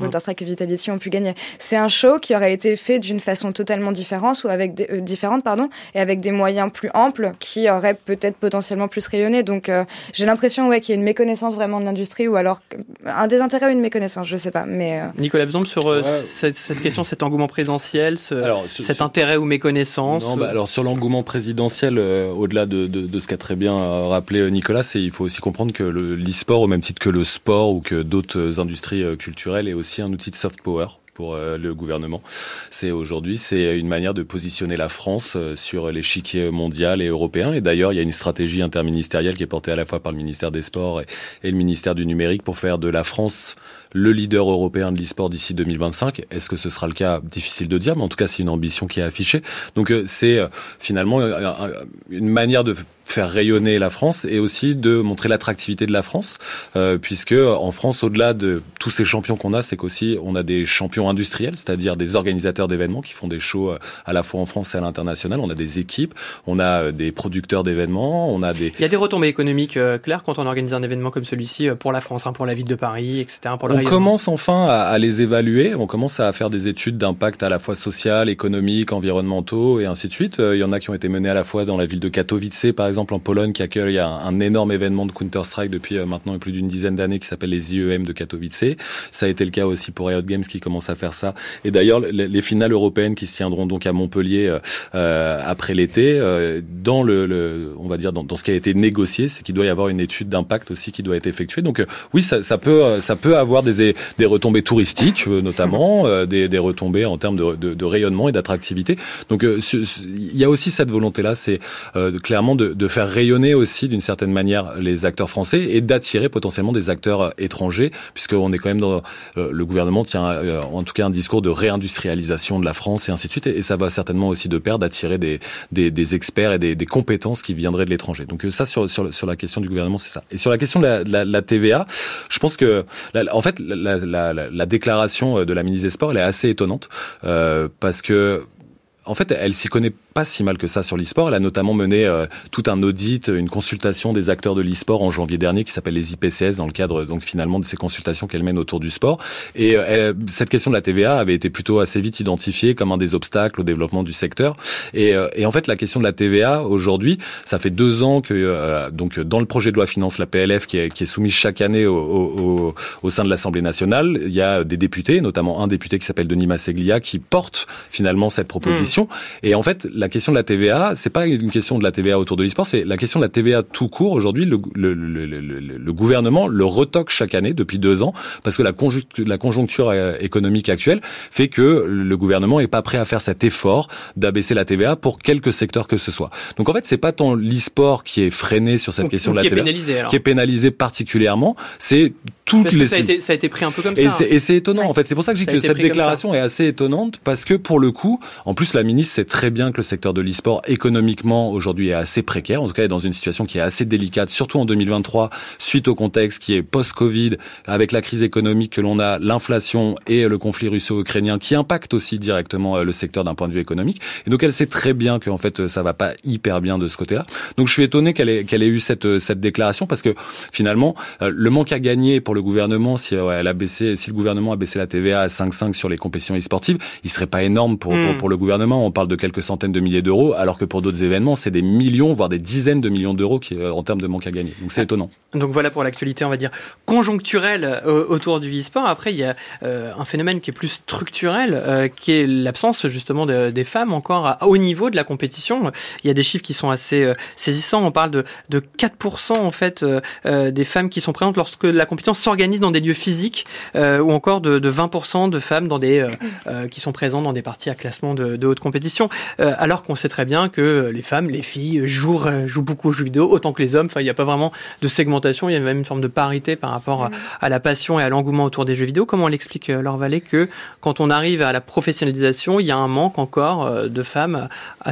et Vitality ont pu gagner. C'est un show qui aurait été fait d'une façon totalement différente ou avec des, euh, différente, pardon, et avec des moyens plus amples qui auraient peut-être potentiellement plus rayonné. Donc, euh, j'ai l'impression, ouais, qu'il y a une méconnaissance vraiment de l'industrie ou alors un désintérêt ou une méconnaissance, je sais pas. Mais euh... Nicolas Besançon, sur euh, ouais. cette, cette question, cet engouement présidentiel, ce, alors, sur, cet sur... intérêt ou méconnaissance. Non, bah, alors sur l'engouement présidentiel, euh, au-delà de, de, de ce qu'a très bien euh, rappelé Nicolas, c'est il faut aussi comprendre que le, l'e-sport, au même titre que le sport ou que d'autres industries euh, culturelles, est aussi un outil de soft power pour euh, le gouvernement. C'est aujourd'hui, c'est une manière de positionner la France euh, sur l'échiquier mondial et européen. Et d'ailleurs, il y a une stratégie interministérielle qui est portée à la fois par le ministère des Sports et, et le ministère du Numérique pour faire de la France le leader européen de l'e-sport d'ici deux mille vingt-cinq. Est-ce que ce sera le cas? Difficile de dire, mais en tout cas, c'est une ambition qui est affichée. Donc, euh, c'est euh, finalement euh, une manière de faire rayonner la France et aussi de montrer l'attractivité de la France, euh, puisque en France, au-delà de tous ces champions qu'on a, c'est qu'aussi on a des champions industriels, c'est-à-dire des organisateurs d'événements qui font des shows à la fois en France et à l'international. On a des équipes, on a des producteurs d'événements, on a des... Il y a des retombées économiques, euh, Claire, quand on organise un événement comme celui-ci pour la France, hein, pour la ville de Paris, et cetera. Pour le on rayonnement. Commence enfin à, à les évaluer, on commence à faire des études d'impact à la fois social, économique, environnementaux et ainsi de suite. Il y en a qui ont été menées à la fois dans la ville de Katowice, par exemple, en Pologne, qui accueille un, un énorme événement de Counter-Strike depuis euh, maintenant plus d'une dizaine d'années qui s'appelle les I E M de Katowice. Ça a été le cas aussi pour Riot Games qui commence à faire ça. Et d'ailleurs, les, les finales européennes qui se tiendront donc à Montpellier euh, après l'été, euh, dans le, le, on va dire dans, dans ce qui a été négocié, c'est qu'il doit y avoir une étude d'impact aussi qui doit être effectuée. Donc euh, oui, ça, ça peut, ça peut avoir des, des retombées touristiques euh, notamment, euh, des, des retombées en termes de, de, de rayonnement et d'attractivité. Donc euh, il y a aussi cette volonté-là, c'est euh, clairement de, de faire rayonner aussi d'une certaine manière les acteurs français et d'attirer potentiellement des acteurs étrangers, puisqu'on est quand même dans euh, le gouvernement tient euh, en tout cas un discours de réindustrialisation de la France et ainsi de suite, et, et ça va certainement aussi de pair d'attirer des, des, des experts et des, des compétences qui viendraient de l'étranger. Donc ça sur, sur, sur la question du gouvernement, c'est ça. Et sur la question de la, de la, de la T V A, je pense que la, en fait la, la, la, la déclaration de la ministre des Sports, elle est assez étonnante euh, parce que en fait, elle s'y connaît pas si mal que ça sur l'e-sport. Elle a notamment mené euh, tout un audit, une consultation des acteurs de l'e-sport en janvier dernier qui s'appelle les I P C S dans le cadre donc finalement de ces consultations qu'elle mène autour du sport. Et euh, cette question de la T V A avait été plutôt assez vite identifiée comme un des obstacles au développement du secteur. Et, euh, et en fait, la question de la T V A aujourd'hui, ça fait deux ans que euh, donc dans le projet de loi finance, la P L F qui est, qui est soumise chaque année au, au, au sein de l'Assemblée nationale, il y a des députés, notamment un député qui s'appelle Denis Masseglia, qui porte finalement cette proposition. Mmh. Et en fait, la question de la T V A, c'est pas une question de la T V A autour de l'e-sport, c'est la question de la T V A tout court. Aujourd'hui, le, le, le, le, le gouvernement le retoque chaque année depuis deux ans parce que la conjoncture, la conjoncture économique actuelle fait que le gouvernement est pas prêt à faire cet effort d'abaisser la T V A pour quelque secteur que ce soit. Donc en fait, c'est pas tant l'e-sport qui est freiné sur cette ou, question ou de la T V A, pénalisé, qui est pénalisé particulièrement, c'est toutes parce les. Que ça a été, ça a été pris un peu comme et ça. C'est, et c'est étonnant ouais. en fait. C'est pour ça que je dis que cette déclaration est assez étonnante parce que pour le coup, en plus la ministre sait très bien que le secteur de l'e-sport économiquement aujourd'hui est assez précaire, en tout cas est dans une situation qui est assez délicate, surtout en deux mille vingt-trois, suite au contexte qui est post-Covid, avec la crise économique que l'on a, l'inflation et le conflit russo-ukrainien qui impacte aussi directement le secteur d'un point de vue économique. Et donc elle sait très bien qu'en fait ça va pas hyper bien de ce côté-là. Donc je suis étonné qu'elle ait, qu'elle ait eu cette, cette déclaration parce que finalement le manque à gagner pour le gouvernement, si ouais, elle a baissé, si le gouvernement a baissé la T V A à cinq virgule cinq sur les compétitions e-sportives, il serait pas énorme pour, mmh. pour, pour le gouvernement. On parle de quelques centaines de milliers d'euros, alors que pour d'autres événements, c'est des millions, voire des dizaines de millions d'euros qui, en termes de manque à gagner. Donc c'est étonnant. Donc voilà pour l'actualité, on va dire, conjoncturelle euh, autour du e-sport. Après, il y a euh, un phénomène qui est plus structurel, euh, qui est l'absence justement de, des femmes encore à haut niveau de la compétition. Il y a des chiffres qui sont assez euh, saisissants. On parle de, de quatre pour cent en fait euh, euh, des femmes qui sont présentes lorsque la compétition s'organise dans des lieux physiques, euh, ou encore de, de vingt pour cent de femmes dans des, euh, euh, qui sont présentes dans des parties à classement de, de haute compétition. Euh, alors qu'on sait très bien que les femmes, les filles jouent, jouent beaucoup aux jeux vidéo, autant que les hommes. Enfin, il n'y a pas vraiment de segmentation, il y a même une forme de parité par rapport à, à la passion et à l'engouement autour des jeux vidéo. Comment on l'explique, Laure Vallée, que quand on arrive à la professionnalisation, il y a un manque encore de femmes à ce niveau-là ?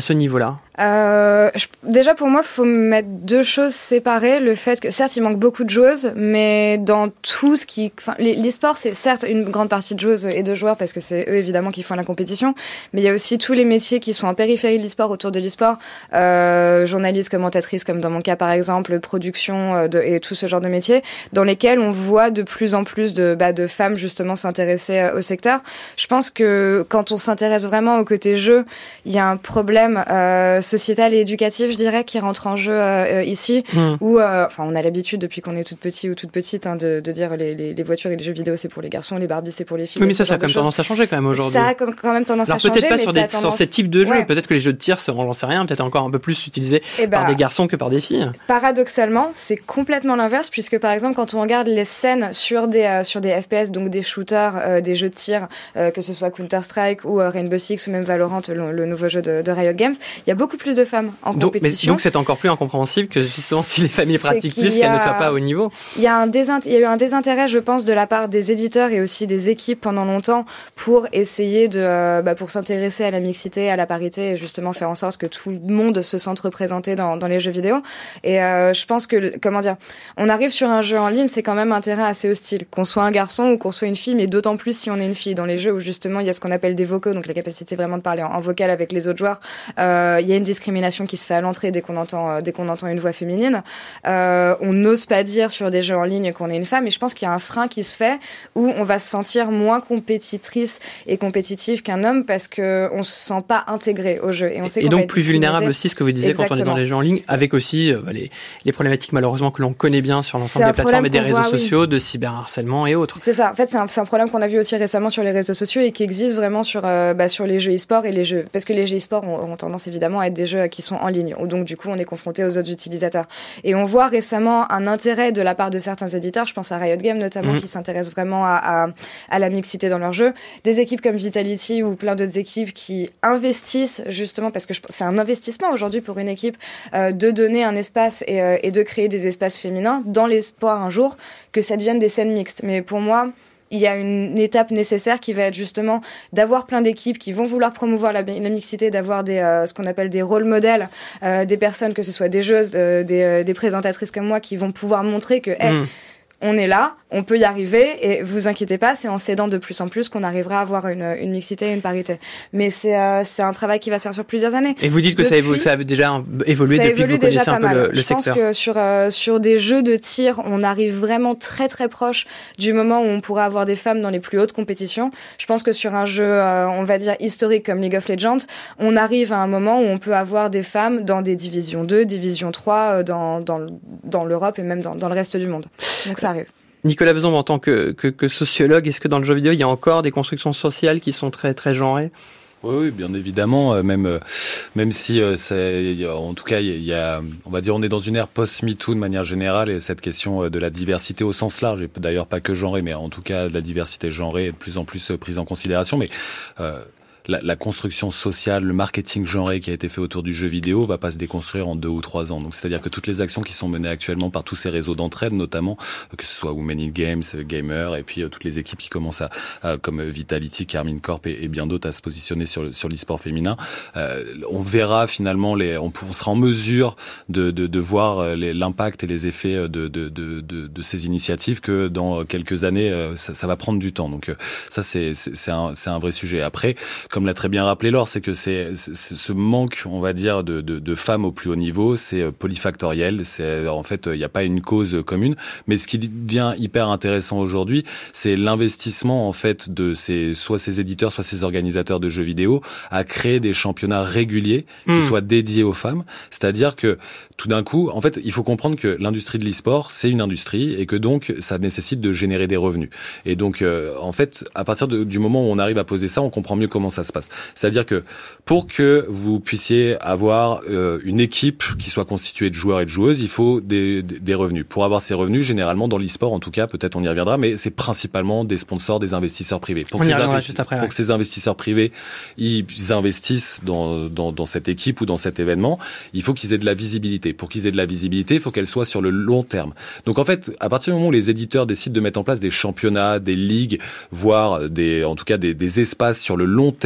Euh, je, déjà pour moi, faut mettre deux choses séparées. Le fait que certes, il manque beaucoup de joueuses, mais dans tout ce qui, enfin, l'e-sport, c'est certes une grande partie de joueuses et de joueurs parce que c'est eux évidemment qui font la compétition, mais il y a aussi tous les métiers qui sont en périphérie de l'e-sport, autour de l'e-sport, euh, journaliste, commentatrice, comme dans mon cas par exemple, production euh, de, et tout ce genre de métiers, dans lesquels on voit de plus en plus de, bah, de femmes justement s'intéresser euh, au secteur. Je pense que quand on s'intéresse vraiment au côté jeu, il y a un problème euh, sociétal et éducatif, je dirais, qui rentre en jeu euh, ici, mmh. où, euh, enfin, on a l'habitude depuis qu'on est toute petite ou toute petite hein, de, de dire les, les, les voitures et les jeux vidéo c'est pour les garçons, les Barbies c'est pour les filles. Oui, mais ça, ça a quand même tendance à changer quand même aujourd'hui. Ça a quand même tendance Alors, à changer. peut-être pas mais sur, ça des, a tendance... sur ces types de jeux, ouais. peut-être que les jeux de tir seront, j'en sais rien, peut-être encore un peu plus utilisés et bah, par des garçons que par des filles. Paradoxalement, c'est complètement l'inverse, puisque par exemple, quand on regarde les scènes sur des, euh, sur des F P S, donc des shooters, euh, des jeux de tir, euh, que ce soit Counter-Strike ou euh, Rainbow Six ou même Valorant, le, le nouveau jeu de, de Riot Games, il y a beaucoup plus de femmes en donc, compétition. Mais, donc c'est encore plus incompréhensible que justement si les familles pratiquent plus, qu'elles a... ne soient pas au niveau. Il y a un désint... il y a eu un désintérêt, je pense, de la part des éditeurs et aussi des équipes pendant longtemps pour essayer de, euh, bah, pour s'intéresser à la mixité, à la parité et justement faire en sorte que tout le monde se sente représenté dans, dans les jeux vidéo. Et euh, je pense que, comment dire, on arrive sur un jeu en ligne, c'est quand même un terrain assez hostile, qu'on soit un garçon ou qu'on soit une fille, mais d'autant plus si on est une fille. Dans les jeux où justement il y a ce qu'on appelle des vocaux, donc la capacité vraiment de parler en, en vocal avec les autres joueurs, euh, il y a une discrimination qui se fait à l'entrée dès qu'on entend, euh, dès qu'on entend une voix féminine. Euh, on n'ose pas dire sur des jeux en ligne qu'on est une femme, et je pense qu'il y a un frein qui se fait où on va se sentir moins compétitrice et compétitive qu'un homme parce que on se sent pas intégré au jeu et on sait et qu'on donc va plus vulnérable aussi, ce que vous disiez. Exactement. Quand on est dans les jeux en ligne, avec aussi euh, les, les problématiques malheureusement que l'on connaît bien sur l'ensemble des plateformes et des réseaux voit, sociaux, oui. de cyberharcèlement et autres. C'est ça. En fait, c'est un, c'est un problème qu'on a vu aussi récemment sur les réseaux sociaux et qui existe vraiment sur euh, bah, sur les jeux e-sport et les jeux, parce que les jeux e-sport ont, ont tendance évidemment à être des jeux qui sont en ligne. Donc du coup, on est confronté aux autres utilisateurs. Et on voit récemment un intérêt de la part de certains éditeurs. Je pense à Riot Games notamment, mmh. qui s'intéressent vraiment à, à à la mixité dans leurs jeux. Des équipes comme Vitality ou plein d'autres équipes qui investissent justement parce que je, c'est un investissement aujourd'hui pour une équipe euh, de donner un espace et, euh, et de créer des espaces féminins dans l'espoir un jour que ça devienne des scènes mixtes. Mais pour moi, il y a une étape nécessaire qui va être justement d'avoir plein d'équipes qui vont vouloir promouvoir la, la mixité, d'avoir des, euh, ce qu'on appelle des rôles modèles, euh, des personnes, que ce soit des joueuses, euh, des, euh, des présentatrices comme moi qui vont pouvoir montrer que hey, mmh. on est là, on peut y arriver et vous inquiétez pas, c'est en s'aidant de plus en plus qu'on arrivera à avoir une, une mixité et une parité. Mais c'est, euh, c'est un travail qui va se faire sur plusieurs années. Et vous dites que depuis, ça, évolue, ça a déjà évolué ça depuis que vous connaissez un peu le, le Je secteur. Je pense que sur, euh, sur des jeux de tir, on arrive vraiment très très proche du moment où on pourra avoir des femmes dans les plus hautes compétitions. Je pense que sur un jeu, euh, on va dire historique comme League of Legends, on arrive à un moment où on peut avoir des femmes dans des divisions deux, division trois, euh, dans, dans, dans l'Europe et même dans, dans le reste du monde. Donc ça arrive. Nicolas Beson, en tant que, que, que sociologue, est-ce que dans le jeu vidéo, il y a encore des constructions sociales qui sont très, très genrées ? Oui, oui, bien évidemment. Même, même si, ça, en tout cas, il y a, on va dire, on est dans une ère post-MeToo de manière générale, et cette question de la diversité au sens large, et d'ailleurs pas que genrée, mais en tout cas de la diversité genrée est de plus en plus prise en considération. Mais euh, La, la construction sociale, le marketing genré qui a été fait autour du jeu vidéo va pas se déconstruire en deux ou trois ans. Donc, c'est-à-dire que toutes les actions qui sont menées actuellement par tous ces réseaux d'entraide, notamment, que ce soit Women in Games, Gamer, et puis euh, toutes les équipes qui commencent à, à comme Vitality, Carmine Corp et, et bien d'autres à se positionner sur le, sur l'e-sport féminin, euh, on verra finalement, les, on, on sera en mesure de, de, de voir les, l'impact et les effets de, de, de, de, de ces initiatives que dans quelques années, ça, ça va prendre du temps. Donc, ça, c'est, c'est, c'est, un, c'est un vrai sujet. Après, comme l'a très bien rappelé Laure, c'est que c'est, c'est ce manque, on va dire, de, de, de femmes au plus haut niveau, c'est polyfactoriel. C'est en fait, il n'y a pas une cause commune. Mais ce qui devient hyper intéressant aujourd'hui, c'est l'investissement en fait de ces, soit ces éditeurs, soit ces organisateurs de jeux vidéo, à créer des championnats réguliers qui mmh. soient dédiés aux femmes. C'est-à-dire que tout d'un coup, en fait, il faut comprendre que l'industrie de l'e-sport, c'est une industrie et que donc ça nécessite de générer des revenus. Et donc, euh, en fait, à partir de, du moment où on arrive à poser ça, on comprend mieux comment ça se passe. C'est-à-dire que pour que vous puissiez avoir euh, une équipe qui soit constituée de joueurs et de joueuses, il faut des, des, des revenus. Pour avoir ces revenus, généralement dans l'e-sport, en tout cas, peut-être on y reviendra, mais c'est principalement des sponsors, des investisseurs privés. Pour, que ces, investi- après, pour ouais. que ces investisseurs privés ils investissent dans, dans, dans cette équipe ou dans cet événement, il faut qu'ils aient de la visibilité. Pour qu'ils aient de la visibilité, il faut qu'elle soit sur le long terme. Donc en fait, à partir du moment où les éditeurs décident de mettre en place des championnats, des ligues, voire des, en tout cas des, des espaces sur le long terme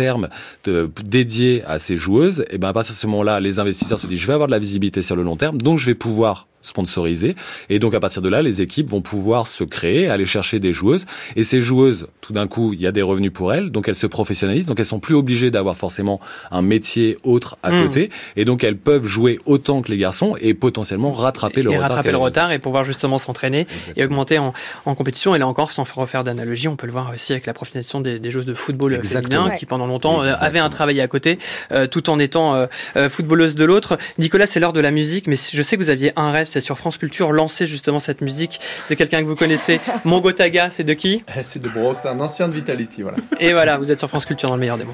terme de, dédié à ces joueuses, et ben à partir de ce moment-là, les investisseurs se disent je vais avoir de la visibilité sur le long terme, donc je vais pouvoir sponsorisé. Et donc, à partir de là, les équipes vont pouvoir se créer, aller chercher des joueuses. Et ces joueuses, tout d'un coup, il y a des revenus pour elles. Donc, elles se professionnalisent. Donc, elles sont plus obligées d'avoir forcément un métier autre à mmh. côté. Et donc, elles peuvent jouer autant que les garçons et potentiellement rattraper le et retard. rattraper le retard et pouvoir justement s'entraîner Exactement. et augmenter en, en compétition. Et là encore, sans refaire d'analogie, on peut le voir aussi avec la professionnalisation des, des joueuses de football Exactement. féminin qui, pendant longtemps, Exactement. avaient un travail à côté, euh, tout en étant euh, euh, footballeuse de l'autre. Nicolas, c'est l'heure de la musique, mais je sais que vous aviez un rêve, c'est sur France Culture, lancer justement cette musique de quelqu'un que vous connaissez. Mon Gotaga, c'est de qui ? C'est de Brock, c'est un ancien de Vitality, voilà. Et voilà, vous êtes sur France Culture dans le meilleur des mondes.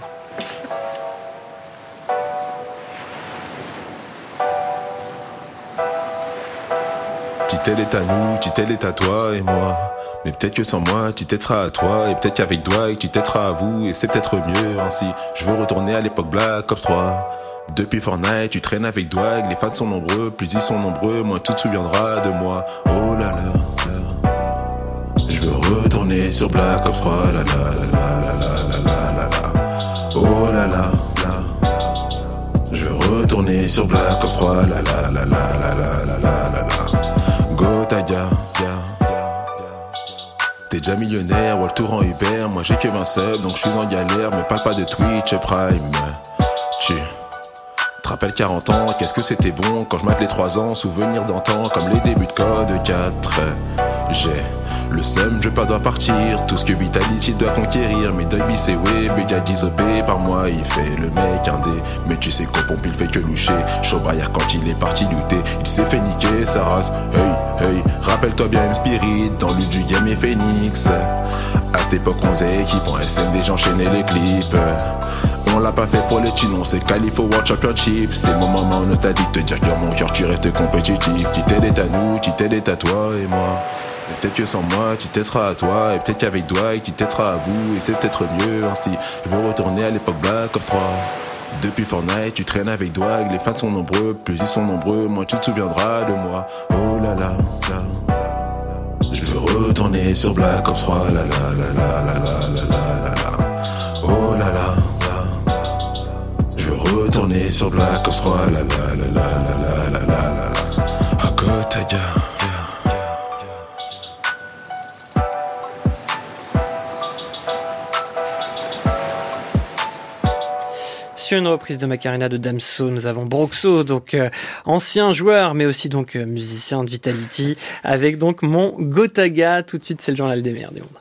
Titel est à nous, Titel est à toi et moi. Mais peut-être que sans moi, Titel sera à toi. Et peut-être qu'avec Dwight, Titel sera à vous. Et c'est peut-être mieux ainsi. Je veux retourner à l'époque Black Ops trois. Depuis Fortnite, tu traînes avec Dwag, les fans sont nombreux, plus ils sont nombreux, moins tu te souviendras de moi. Oh là là, là. Je veux retourner sur Black Ops trois, la la la la la la la la la. Oh là là, là. Je veux retourner sur Black Ops trois, la la la la la la la la la la. Gotaga, ya. T'es déjà millionnaire, World Tour en Uber, moi j'ai que vingt subs, donc je suis en galère, me parle pas de Twitch Prime. Tu te rappelles quarante ans, qu'est-ce que c'était bon quand je mate les trois ans, souvenirs d'antan comme les débuts de code quatre. J'ai le seum, je pas dois partir, tout ce que Vitality doit conquérir. Mais Dogby c'est web, et déjà disobé par moi, il fait le mec indé. Mais tu sais qu'au pompe il fait que loucher, Chaubraillard quand il est parti looter, il s'est fait niquer sa race. Hey, hey, rappelle-toi bien M Spirit, dans le du game et Phoenix. À cette époque on faisait équipe en S M D, j'enchaînais les clips. On l'a pas fait pour les chinos, c'est Califo World Championship. C'est mon moment nostalgique, te dire que dans mon cœur tu restes compétitif. Titel est à nous, Titel est à toi et moi. Et peut-être que sans moi, Titel sera à toi. Et peut-être qu'avec Dwight, Titel sera à vous. Et c'est peut-être mieux ainsi. Je veux retourner à l'époque Black Ops trois. Depuis Fortnite, tu traînes avec Dwight. Les fans sont nombreux, plus ils sont nombreux, moins tu te souviendras de moi. Oh là là, là. Je veux retourner sur Black Ops trois. La la la la la la la la la. Oh là là, là. Je veux retourner sur Black Ops trois. La la la la la la la la la. Gotaga. Sur une reprise de Macarena de Damso, nous avons Broxo, donc euh, ancien joueur, mais aussi donc euh, musicien de Vitality, avec donc Mon Gotaga. Tout de suite, c'est le journal des meilleurs des mondes.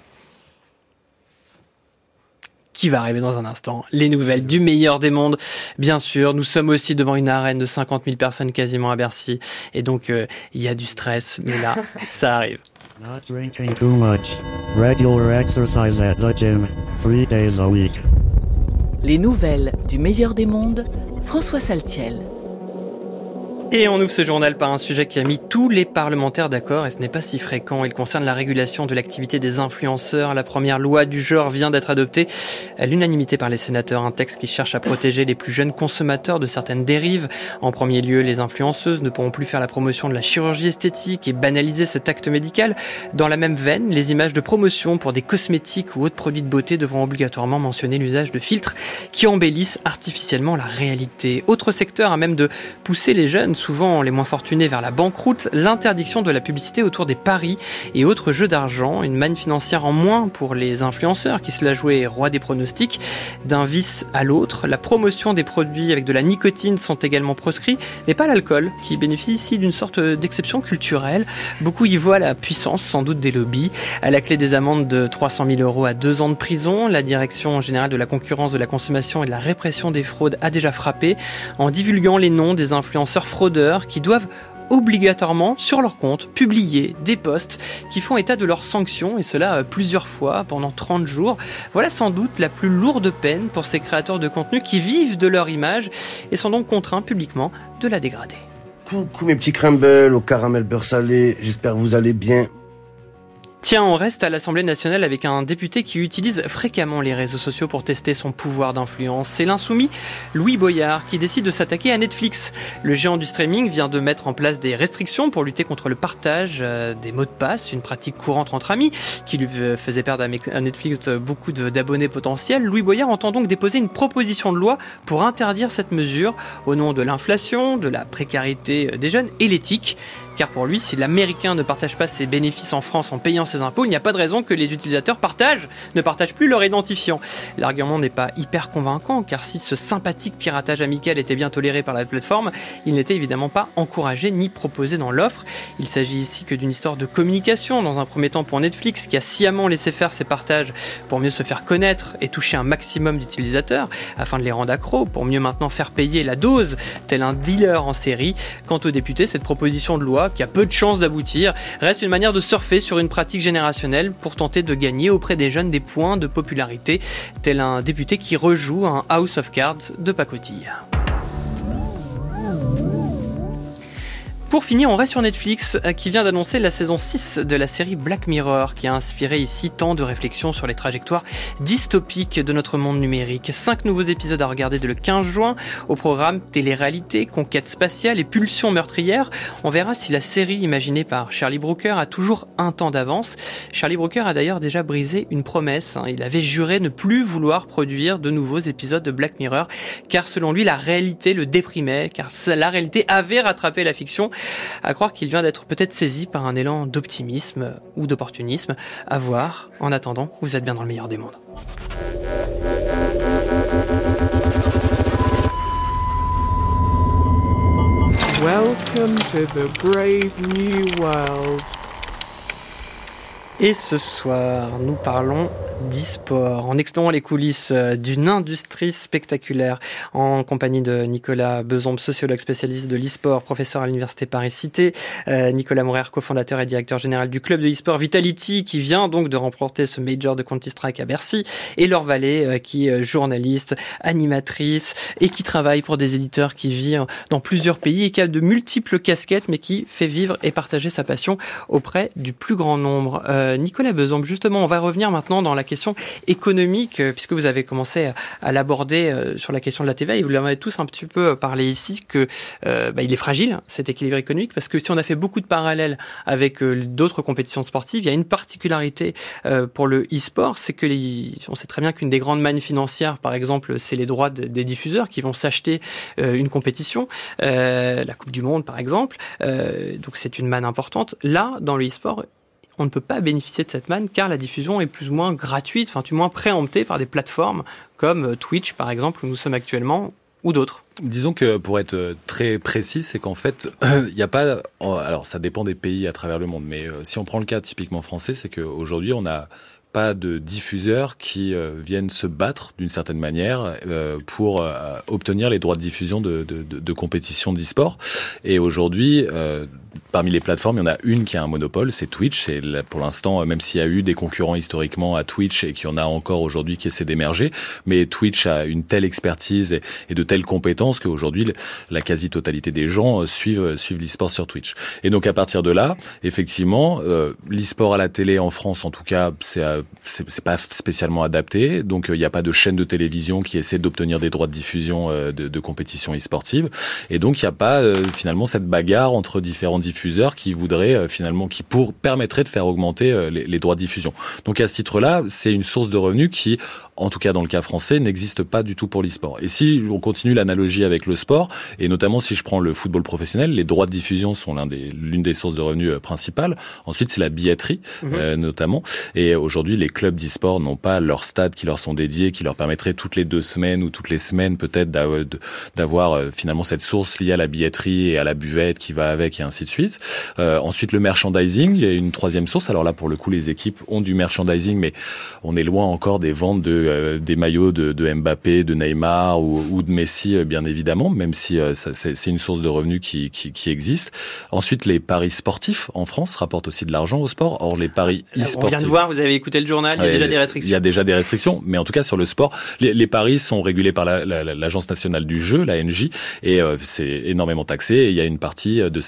Qui va arriver dans un instant. Les nouvelles du meilleur des mondes. Bien sûr, nous sommes aussi devant une arène de cinquante mille personnes quasiment à Bercy. Et donc, il euh, y a du stress, mais là, ça arrive. Not drinking too much. Regular exercise at the gym. Three days a week. Les nouvelles du meilleur des mondes, François Saltiel. Et on ouvre ce journal par un sujet qui a mis tous les parlementaires d'accord, et ce n'est pas si fréquent. Il concerne la régulation de l'activité des influenceurs. La première loi du genre vient d'être adoptée à l'unanimité par les sénateurs. Un texte qui cherche à protéger les plus jeunes consommateurs de certaines dérives. En premier lieu, les influenceuses ne pourront plus faire la promotion de la chirurgie esthétique et banaliser cet acte médical. Dans la même veine, les images de promotion pour des cosmétiques ou autres produits de beauté devront obligatoirement mentionner l'usage de filtres qui embellissent artificiellement la réalité. Autre secteur à même de pousser les jeunes, souvent les moins fortunés, vers la banqueroute, l'interdiction de la publicité autour des paris et autres jeux d'argent, une manne financière en moins pour les influenceurs qui se la jouaient roi des pronostics. D'un vice à l'autre, la promotion des produits avec de la nicotine sont également proscrits, mais pas l'alcool, qui bénéficie ici d'une sorte d'exception culturelle. Beaucoup y voient la puissance, sans doute, des lobbies. À la clé des amendes de trois cent mille euros à deux ans de prison, la Direction générale de la concurrence, de la consommation et de la répression des fraudes a déjà frappé en divulguant les noms des influenceurs fraudeurs qui doivent obligatoirement sur leur compte publier des posts qui font état de leurs sanctions, et cela plusieurs fois pendant trente jours. Voilà sans doute la plus lourde peine pour ces créateurs de contenu qui vivent de leur image et sont donc contraints publiquement de la dégrader. Coucou mes petits crumbles au caramel beurre salé, j'espère que vous allez bien. Tiens, on reste à l'Assemblée nationale avec un député qui utilise fréquemment les réseaux sociaux pour tester son pouvoir d'influence. C'est l'insoumis Louis Boyard qui décide de s'attaquer à Netflix. Le géant du streaming vient de mettre en place des restrictions pour lutter contre le partage des mots de passe, une pratique courante entre amis qui lui faisait perdre à Netflix beaucoup d'abonnés potentiels. Louis Boyard entend donc déposer une proposition de loi pour interdire cette mesure au nom de l'inflation, de la précarité des jeunes et l'éthique. Car pour lui, si l'Américain ne partage pas ses bénéfices en France en payant ses impôts, il n'y a pas de raison que les utilisateurs partagent, ne partagent plus leur identifiant. L'argument n'est pas hyper convaincant, car si ce sympathique piratage amical était bien toléré par la plateforme, il n'était évidemment pas encouragé ni proposé dans l'offre. Il s'agit ici que d'une histoire de communication, dans un premier temps pour Netflix, qui a sciemment laissé faire ses partages pour mieux se faire connaître et toucher un maximum d'utilisateurs, afin de les rendre accros, pour mieux maintenant faire payer la dose, tel un dealer en série. Quant aux députés, cette proposition de loi, qui a peu de chances d'aboutir, reste une manière de surfer sur une pratique générationnelle pour tenter de gagner auprès des jeunes des points de popularité, tel un député qui rejoue un House of Cards de pacotille. Pour finir, on reste sur Netflix qui vient d'annoncer la saison six de la série Black Mirror qui a inspiré ici tant de réflexions sur les trajectoires dystopiques de notre monde numérique. Cinq nouveaux épisodes à regarder dès le quinze juin. Au programme télé-réalité, conquête spatiale et pulsions meurtrières. On verra si la série imaginée par Charlie Brooker a toujours un temps d'avance. Charlie Brooker a d'ailleurs déjà brisé une promesse. Il avait juré ne plus vouloir produire de nouveaux épisodes de Black Mirror car selon lui la réalité le déprimait, car la réalité avait rattrapé la fiction. À croire qu'il vient d'être peut-être saisi par un élan d'optimisme ou d'opportunisme. À voir. En attendant, vous êtes bien dans le meilleur des mondes. Welcome to the brave new world. Et ce soir, nous parlons d'e-sport, en explorant les coulisses d'une industrie spectaculaire, en compagnie de Nicolas Bezombe, sociologue spécialiste de l'e-sport, professeur à l'université Paris-Cité, euh, Nicolas Maurer, cofondateur et directeur général du club de e-sport Vitality, qui vient donc de remporter ce Major de Counter-Strike à Bercy, et Laure Vallée, euh, qui est journaliste, animatrice, et qui travaille pour des éditeurs, qui vit dans plusieurs pays, et qui a de multiples casquettes, mais qui fait vivre et partager sa passion auprès du plus grand nombre. Euh, Nicolas Bezombe, justement, on va revenir maintenant dans la question économique, puisque vous avez commencé à l'aborder sur la question de la T V A, et vous l'avez tous un petit peu parlé ici, que euh, bah, il est fragile, cet équilibre économique, parce que si on a fait beaucoup de parallèles avec euh, d'autres compétitions sportives, il y a une particularité euh, pour le e-sport, c'est que les, on sait très bien qu'une des grandes mannes financières, par exemple, c'est les droits de, des diffuseurs qui vont s'acheter euh, une compétition, euh, la Coupe du Monde, par exemple, euh, donc c'est une manne importante. Là, dans le e-sport, on ne peut pas bénéficier de cette manne car la diffusion est plus ou moins gratuite, enfin, du moins préemptée par des plateformes comme Twitch, par exemple, où nous sommes actuellement, ou d'autres. Disons que pour être très précis, c'est qu'en fait, il n'y a pas... Alors, ça dépend des pays à travers le monde, mais si on prend le cas typiquement français, c'est qu'aujourd'hui, on a pas de diffuseurs qui euh, viennent se battre d'une certaine manière euh, pour euh, obtenir les droits de diffusion de, de, de, de compétitions d'e-sport. Et aujourd'hui, euh, parmi les plateformes, il y en a une qui a un monopole, c'est Twitch. C'est pour l'instant, même s'il y a eu des concurrents historiquement à Twitch et qu'il y en a encore aujourd'hui qui essaient d'émerger, mais Twitch a une telle expertise et, et de telles compétences qu'aujourd'hui, la quasi-totalité des gens suivent, suivent l'e-sport sur Twitch. Et donc à partir de là, effectivement, euh, l'e-sport à la télé en France, en tout cas, c'est à C'est, c'est pas spécialement adapté, donc il euh, n'y a pas de chaîne de télévision qui essaie d'obtenir des droits de diffusion euh, de, de compétitions e-sportives, et donc il n'y a pas euh, finalement cette bagarre entre différents diffuseurs qui voudraient euh, finalement, qui pour permettrait de faire augmenter euh, les, les droits de diffusion. Donc à ce titre-là, c'est une source de revenus qui, en tout cas dans le cas français, n'existe pas du tout pour l'e-sport. Et si on continue l'analogie avec le sport, et notamment si je prends le football professionnel, les droits de diffusion sont l'un des, l'une des sources de revenus euh, principales. Ensuite, c'est la billetterie, mmh. euh, notamment, et aujourd'hui les clubs d'e-sport n'ont pas leur stade qui leur sont dédiés, qui leur permettrait toutes les deux semaines ou toutes les semaines peut-être d'avoir euh, finalement cette source liée à la billetterie et à la buvette qui va avec, et ainsi de suite. Euh, ensuite, le merchandising, il y a une troisième source. Alors là, pour le coup, les équipes ont du merchandising, mais on est loin encore des ventes de euh, des maillots de, de Mbappé, de Neymar ou, ou de Messi, bien évidemment, même si euh, ça, c'est, c'est une source de revenus qui, qui, qui existe. Ensuite, les paris sportifs en France rapportent aussi de l'argent au sport. Or, les paris e-sportifs... On vient de voir, vous avez écouté le journal, il y a déjà des restrictions. Il y a déjà des restrictions, mais en tout cas sur le sport, les, les paris sont régulés par la, la, l'Agence nationale du jeu, l'A N J, et euh, c'est énormément taxé. Et il y a une partie de cette taxe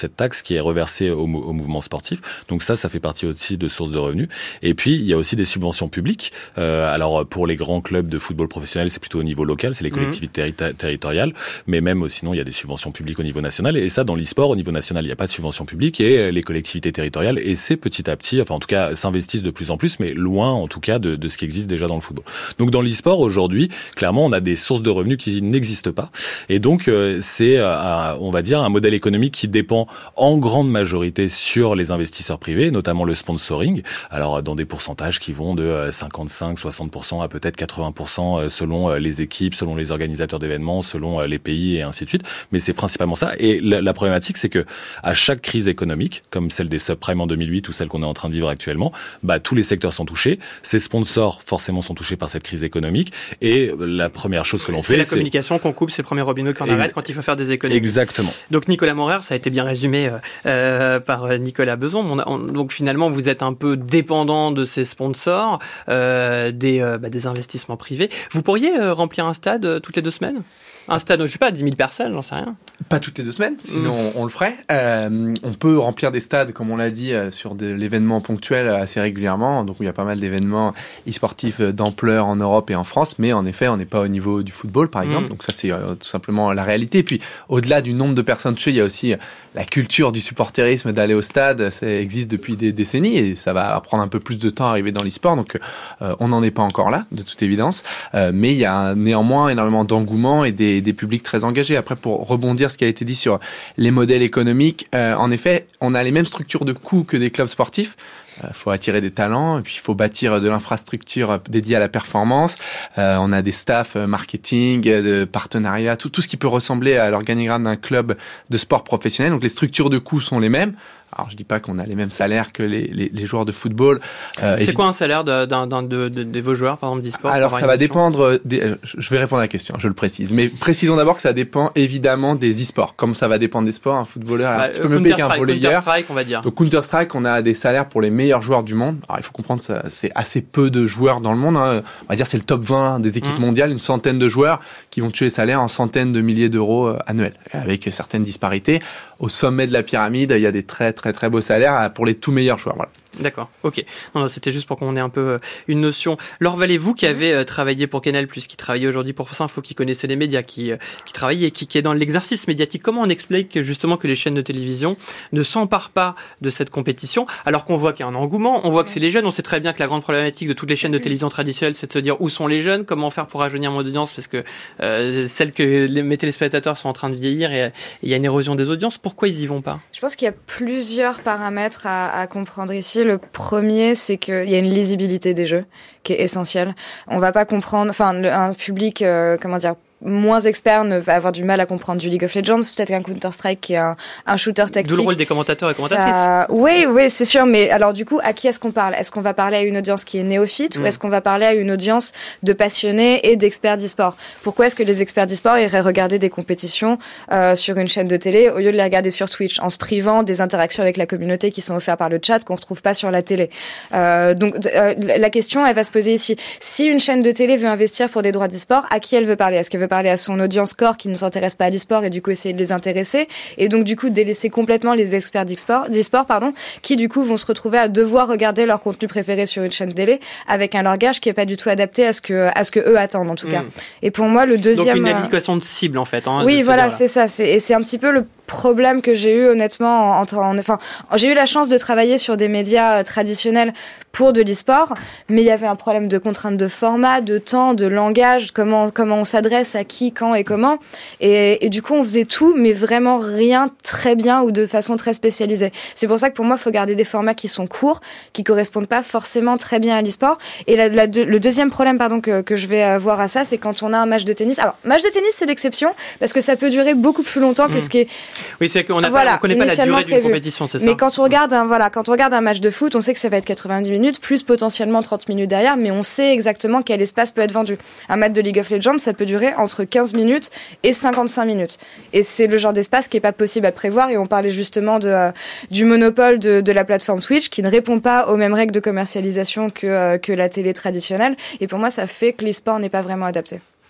qui est reversé au, au mouvement sportif. Donc ça, ça fait partie aussi de sources de revenus. Et puis, il y a aussi des subventions publiques. Euh, alors, pour les grands clubs de football professionnel, c'est plutôt au niveau local, c'est les collectivités mmh. terri- territoriales. Mais même, sinon, il y a des subventions publiques au niveau national. Et ça, dans l'e-sport, au niveau national, il n'y a pas de subventions publiques. Et les collectivités territoriales essaient petit à petit, enfin, en tout cas, s'investissent de plus en plus, mais loin, en tout cas, de, de ce qui existe déjà dans le football. Donc, dans l'e-sport, aujourd'hui, clairement, on a des sources de revenus qui n'existent pas. Et donc, euh, c'est, euh, on va dire, un modèle économique qui dépend en grande majorité sur les investisseurs privés, notamment le sponsoring. Alors, dans des pourcentages qui vont de cinquante-cinq à soixante pour cent à peut-être quatre-vingts pour cent selon les équipes, selon les organisateurs d'événements, selon les pays et ainsi de suite. Mais c'est principalement ça. Et la, la problématique, c'est que à chaque crise économique, comme celle des subprimes en deux mille huit ou celle qu'on est en train de vivre actuellement, bah, tous les secteurs sont touchés. Ces sponsors, forcément, sont touchés par cette crise économique. Et la première chose que l'on fait, c'est la c'est... communication qu'on coupe, c'est le premier robinet qu'on arrête quand il faut faire des économies. Exactement. Donc, Nicolas Maurer, ça a été bien résumé euh, euh, par Nicolas Beson. On a, on, donc, finalement, vous êtes un peu dépendant de ces sponsors, euh, des, euh, bah, des investissements privés. Vous pourriez euh, remplir un stade euh, toutes les deux semaines ? Un stade, je sais pas, dix mille personnes, j'en sais rien. Pas toutes les deux semaines, sinon mmh. on, on le ferait. Euh, on peut remplir des stades, comme on l'a dit, euh, sur de l'événement ponctuel assez régulièrement. Donc il y a pas mal d'événements e-sportifs d'ampleur en Europe et en France, mais en effet, on n'est pas au niveau du football, par exemple. Mmh. Donc ça, c'est euh, tout simplement la réalité. Et puis, au-delà du nombre de personnes touchées, il y a aussi la culture du supporterisme, d'aller au stade. Ça existe depuis des décennies et ça va prendre un peu plus de temps à arriver dans l'e-sport. Donc euh, on n'en est pas encore là, de toute évidence. Euh, mais il y a néanmoins énormément d'engouement et des des publics très engagés. Après, pour rebondir ce qui a été dit sur les modèles économiques, euh, en effet, on a les mêmes structures de coûts que des clubs sportifs. Il euh, faut attirer des talents, et puis il faut bâtir de l'infrastructure dédiée à la performance. Euh, on a des staffs marketing, de partenariat, tout, tout ce qui peut ressembler à l'organigramme d'un club de sport professionnel. Donc les structures de coûts sont les mêmes. Alors, je dis pas qu'on a les mêmes salaires que les, les, les joueurs de football. Euh, c'est quoi un salaire d'un, d'un, d'un, de, de, de vos joueurs, par exemple, d'e-sport? Alors, ça va dépendre des, je vais répondre à la question, je le précise. Mais précisons d'abord que ça dépend évidemment des e-sports. Comme ça va dépendre des sports, un footballeur est bah, un petit peu mieux payé qu'un volleyeur. Counter-Strike, on va dire. Donc, Counter-Strike, on a des salaires pour les meilleurs joueurs du monde. Alors, il faut comprendre que c'est assez peu de joueurs dans le monde. Hein. On va dire c'est le top vingt des équipes mmh. mondiales, une centaine de joueurs qui vont toucher les salaires en centaines de milliers d'euros annuels, avec certaines disparités. Au sommet de la pyramide, il y a des très très très beaux salaires pour les tout meilleurs joueurs. Voilà. D'accord, ok. Non, non, c'était juste pour qu'on ait un peu euh, une notion. Laure Vallée, vous qui avez euh, travaillé pour Canal+, qui travaillait aujourd'hui pour France Info, qui connaissait les médias, qui, euh, qui travaillait et qui, qui est dans l'exercice médiatique, comment on explique justement que les chaînes de télévision ne s'emparent pas de cette compétition, alors qu'on voit qu'il y a un engouement, on voit que c'est les jeunes, on sait très bien que la grande problématique de toutes les chaînes de télévision traditionnelles, c'est de se dire où sont les jeunes, comment faire pour rajeunir mon audience, parce que euh, celles que les, mes téléspectateurs sont en train de vieillir et il y a une érosion des audiences. Pourquoi ils y vont pas? Je pense qu'il y a plusieurs paramètres à, à comprendre ici. Le premier, c'est qu'il y a une lisibilité des jeux qui est essentielle. On va pas comprendre, enfin, le, un public, euh, comment dire, moins expert ne va avoir du mal à comprendre du League of Legends, peut-être qu'un Counter-Strike qui est un, un shooter tactique. D'où le rôle des commentateurs et commentatrices. Ça... Oui, oui, c'est sûr, mais alors du coup, à qui est-ce qu'on parle? Est-ce qu'on va parler à une audience qui est néophyte mmh. ou est-ce qu'on va parler à une audience de passionnés et d'experts d'e-sport? Pourquoi est-ce que les experts d'e-sport iraient regarder des compétitions euh, sur une chaîne de télé au lieu de les regarder sur Twitch, en se privant des interactions avec la communauté qui sont offertes par le chat qu'on retrouve pas sur la télé? euh, Donc euh, la question, elle va se poser ici. Si une chaîne de télé veut investir pour des droits d'e-sport, à qui elle veut parler? Est-ce qu'elle veut parler à son audience core qui ne s'intéresse pas à l'e-sport et du coup essayer de les intéresser et donc du coup délaisser complètement les experts d'e-sport, d'e-sport pardon, qui du coup vont se retrouver à devoir regarder leur contenu préféré sur une chaîne télé avec un langage qui est pas du tout adapté à ce que à ce que eux attendent en tout mmh. cas. Et pour moi le deuxième, donc une adéquation de cible en fait. Hein, oui voilà c'est ça, c'est et c'est un petit peu le problème que j'ai eu honnêtement en, en, enfin j'ai eu la chance de travailler sur des médias traditionnels pour de l'e-sport, mais il y avait un problème de contrainte de format, de temps, de langage, comment comment on s'adresse à qui, quand et comment, et, et du coup on faisait tout mais vraiment rien très bien ou de façon très spécialisée. C'est pour ça que pour moi il faut garder des formats qui sont courts, qui correspondent pas forcément très bien à l'e-sport. Et la, la, le deuxième problème pardon que, que je vais avoir à ça, c'est quand on a un match de tennis. Alors match de tennis c'est l'exception parce que ça peut durer beaucoup plus longtemps mmh. que ce qui est. Oui, c'est qu'on a voilà, pas, on connaît pas la durée d'une compétition, c'est ça. Mais quand on regarde un voilà, quand on regarde un match de foot, on sait que ça va être quatre-vingt-dix minutes plus potentiellement trente minutes derrière, mais on sait exactement quel espace peut être vendu. Un match de League of Legends, ça peut durer entre quinze minutes et cinquante-cinq minutes. Et c'est le genre d'espace qui est pas possible à prévoir et on parlait justement de euh, du monopole de de la plateforme Twitch qui ne répond pas aux mêmes règles de commercialisation que euh, que la télé traditionnelle et pour moi ça fait que l'e-sport n'est pas vraiment adapté.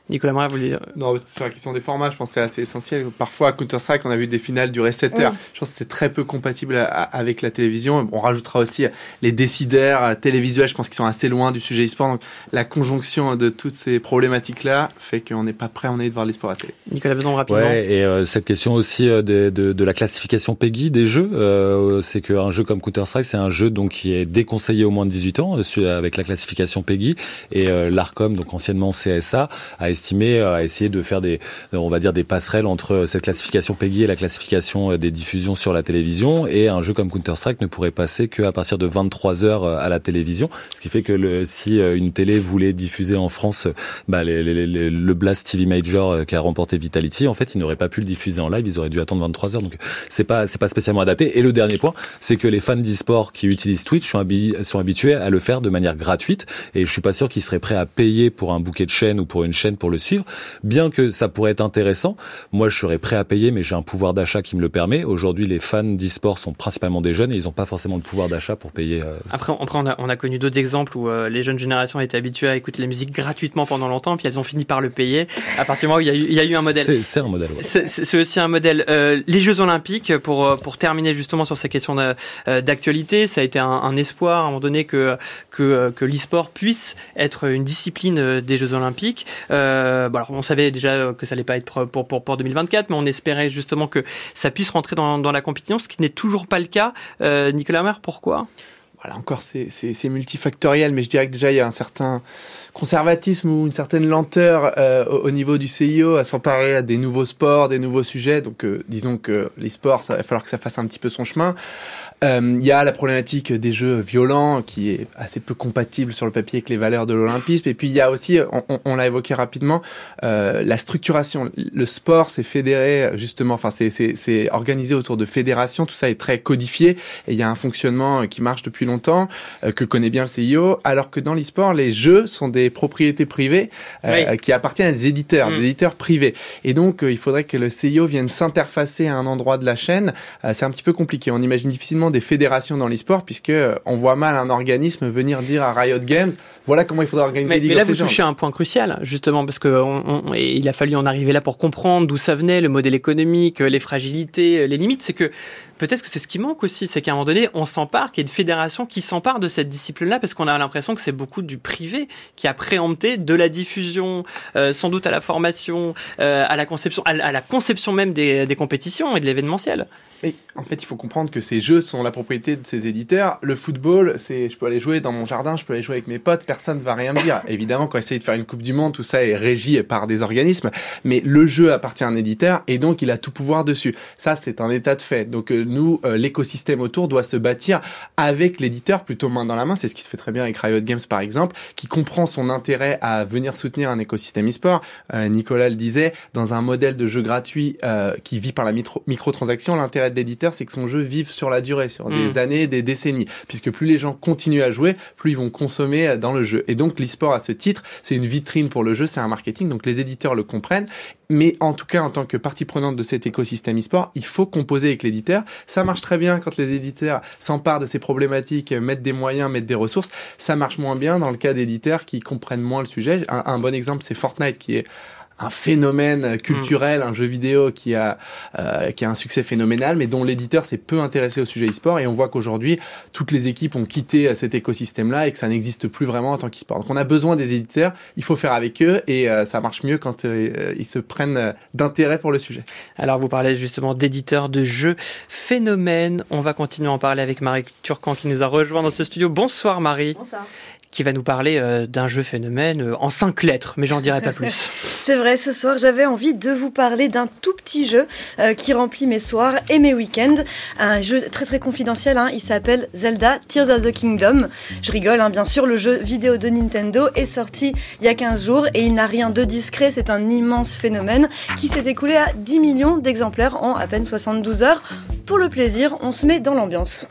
Nicolas Moret, vous voulez dire? Non, sur la question des formats, je pense que c'est assez essentiel. Parfois, à Counter-Strike, on a vu des finales durer sept heures. Oui. Je pense que c'est très peu compatible à, à, avec la télévision. On rajoutera aussi les décideurs télévisuels, je pense qu'ils sont assez loin du sujet e-sport. Donc, la conjonction de toutes ces problématiques-là fait qu'on n'est pas prêt, on est de voir l'e-sport à la télé. Nicolas Beson, rapidement. Ouais, et euh, cette question aussi euh, de, de, de la classification PEGI des jeux, euh, c'est qu'un jeu comme Counter-Strike, c'est un jeu donc qui est déconseillé au moins de dix-huit ans, euh, avec la classification PEGI. Et euh, l'Arcom, donc anciennement C S A, a estimé, a essayé de faire des, on va dire des passerelles entre cette classification PEGI et la classification des diffusions sur la télévision. Et un jeu comme Counter-Strike ne pourrait passer qu'à partir de vingt-trois heures à la télévision, ce qui fait que le, si une télé voulait diffuser en France bah, les, les, les, le Blast T V Major qui a remporté Vitality, en fait, ils n'auraient pas pu le diffuser en live, ils auraient dû attendre vingt-trois heures. Donc c'est pas c'est pas spécialement adapté. Et le dernier point, c'est que les fans d'e-sport qui utilisent Twitch sont, habi- sont habitués à le faire de manière gratuite. Et je suis pas sûr qu'ils seraient prêts à payer pour un bouquet de chaînes ou pour une chaîne pour le suivre, bien que ça pourrait être intéressant. Moi, je serais prêt à payer, mais j'ai un pouvoir d'achat qui me le permet. Aujourd'hui, les fans d'e-sport sont principalement des jeunes et ils n'ont pas forcément de pouvoir d'achat pour payer. Euh, après, après on, a, on a connu d'autres exemples où euh, les jeunes générations étaient habituées à écouter la musique gratuitement pendant longtemps, puis elles ont fini par le payer. À partir du moment où il y a eu, il y a eu un modèle. C'est, c'est un modèle. Ouais. C'est, c'est aussi un modèle. Euh, les Jeux Olympiques, pour pour terminer justement sur ces questions de, euh, d'actualité, ça a été un, un espoir à un moment donné que que que l'e-sport puisse être une discipline des Jeux Olympiques. Euh, bon alors on savait déjà que ça allait pas être pour pour pour, pour deux mille vingt-quatre, mais on espérait justement que ça puisse rentrer dans dans la compétition, ce qui n'est toujours pas le cas. Euh, Nicolas Mer, pourquoi? Voilà, encore c'est, c'est, c'est multifactoriel, mais je dirais que déjà il y a un certain conservatisme ou une certaine lenteur euh, au, au niveau du C I O à s'emparer à des nouveaux sports, des nouveaux sujets. Donc euh, disons que l'e-sport, ça va falloir que ça fasse un petit peu son chemin. Il euh, y a la problématique des jeux violents qui est assez peu compatible sur le papier avec les valeurs de l'olympisme. Et puis il y a aussi, on, on, on l'a évoqué rapidement, euh, la structuration. Le sport, c'est fédéré justement, enfin c'est, c'est, c'est organisé autour de fédérations. Tout ça est très codifié et il y a un fonctionnement qui marche depuis longtemps, euh, que connaît bien le C I O. Alors que dans l'e-sport, les jeux sont des propriétés privées euh, oui. qui appartiennent à des éditeurs, mmh. des éditeurs privés. Et donc euh, il faudrait que le C I O vienne s'interfacer à un endroit de la chaîne. Euh, c'est un petit peu compliqué. On imagine difficilement des fédérations dans l'e-sport puisque euh, on voit mal un organisme venir dire à Riot Games voilà comment il faudrait organiser mais, League mais là of Legends. Vous touchez à un point crucial justement parce que on, on, il a fallu en arriver là pour comprendre d'où ça venait, le modèle économique, les fragilités, les limites. C'est que peut-être que c'est ce qui manque aussi, c'est qu'à un moment donné on s'empare, qu'il y ait une fédération qui s'empare de cette discipline-là parce qu'on a l'impression que c'est beaucoup du privé qui a préempté de la diffusion, euh, sans doute à la formation, euh, à la conception, à, à la conception même des, des compétitions et de l'événementiel. Et en fait, il faut comprendre que ces jeux sont la propriété de ces éditeurs. Le football, c'est, je peux aller jouer dans mon jardin, je peux aller jouer avec mes potes, personne ne va rien me dire. Évidemment, quand on essaye de faire une Coupe du Monde, tout ça est régi par des organismes, mais le jeu appartient à un éditeur et donc il a tout pouvoir dessus. Ça, c'est un état de fait. Donc euh, nous, euh, l'écosystème autour doit se bâtir avec l'éditeur, plutôt main dans la main. C'est ce qui se fait très bien avec Riot Games, par exemple, qui comprend son intérêt à venir soutenir un écosystème e-sport. Euh, Nicolas le disait, dans un modèle de jeu gratuit euh, qui vit par la micro- microtransaction, l'intérêt de l'éditeur, c'est que son jeu vive sur la durée, sur mmh. des années, des décennies. Puisque plus les gens continuent à jouer, plus ils vont consommer dans le jeu. Et donc, l'e-sport, à ce titre, c'est une vitrine pour le jeu, c'est un marketing. Donc, les éditeurs le comprennent. Mais en tout cas, en tant que partie prenante de cet écosystème e-sport, il faut composer avec l'éditeur. Ça marche très bien quand les éditeurs s'emparent de ces problématiques, mettent des moyens, mettent des ressources. Ça marche moins bien dans le cas d'éditeurs qui comprennent moins le sujet. Un, un bon exemple, c'est Fortnite, qui est un phénomène culturel, mmh. un jeu vidéo qui a euh, qui a un succès phénoménal, mais dont l'éditeur s'est peu intéressé au sujet e-sport. Et on voit qu'aujourd'hui, toutes les équipes ont quitté cet écosystème-là et que ça n'existe plus vraiment en tant qu'e-sport. Donc on a besoin des éditeurs, il faut faire avec eux et euh, ça marche mieux quand euh, ils se prennent d'intérêt pour le sujet. Alors vous parlez justement d'éditeurs de jeux phénomènes. On va continuer à en parler avec Marie Turcan qui nous a rejoint dans ce studio. Bonsoir Marie. Bonsoir. Qui va nous parler euh, d'un jeu phénomène euh, en cinq lettres, mais j'en dirai pas plus. C'est vrai, ce soir, j'avais envie de vous parler d'un tout petit jeu euh, qui remplit mes soirs et mes week-ends. Un jeu très très confidentiel, hein, il s'appelle Zelda Tears of the Kingdom. Je rigole, hein, bien sûr, le jeu vidéo de Nintendo est sorti il y a quinze jours et il n'a rien de discret, c'est un immense phénomène qui s'est écoulé à dix millions d'exemplaires en à peine soixante-douze heures. Pour le plaisir, on se met dans l'ambiance.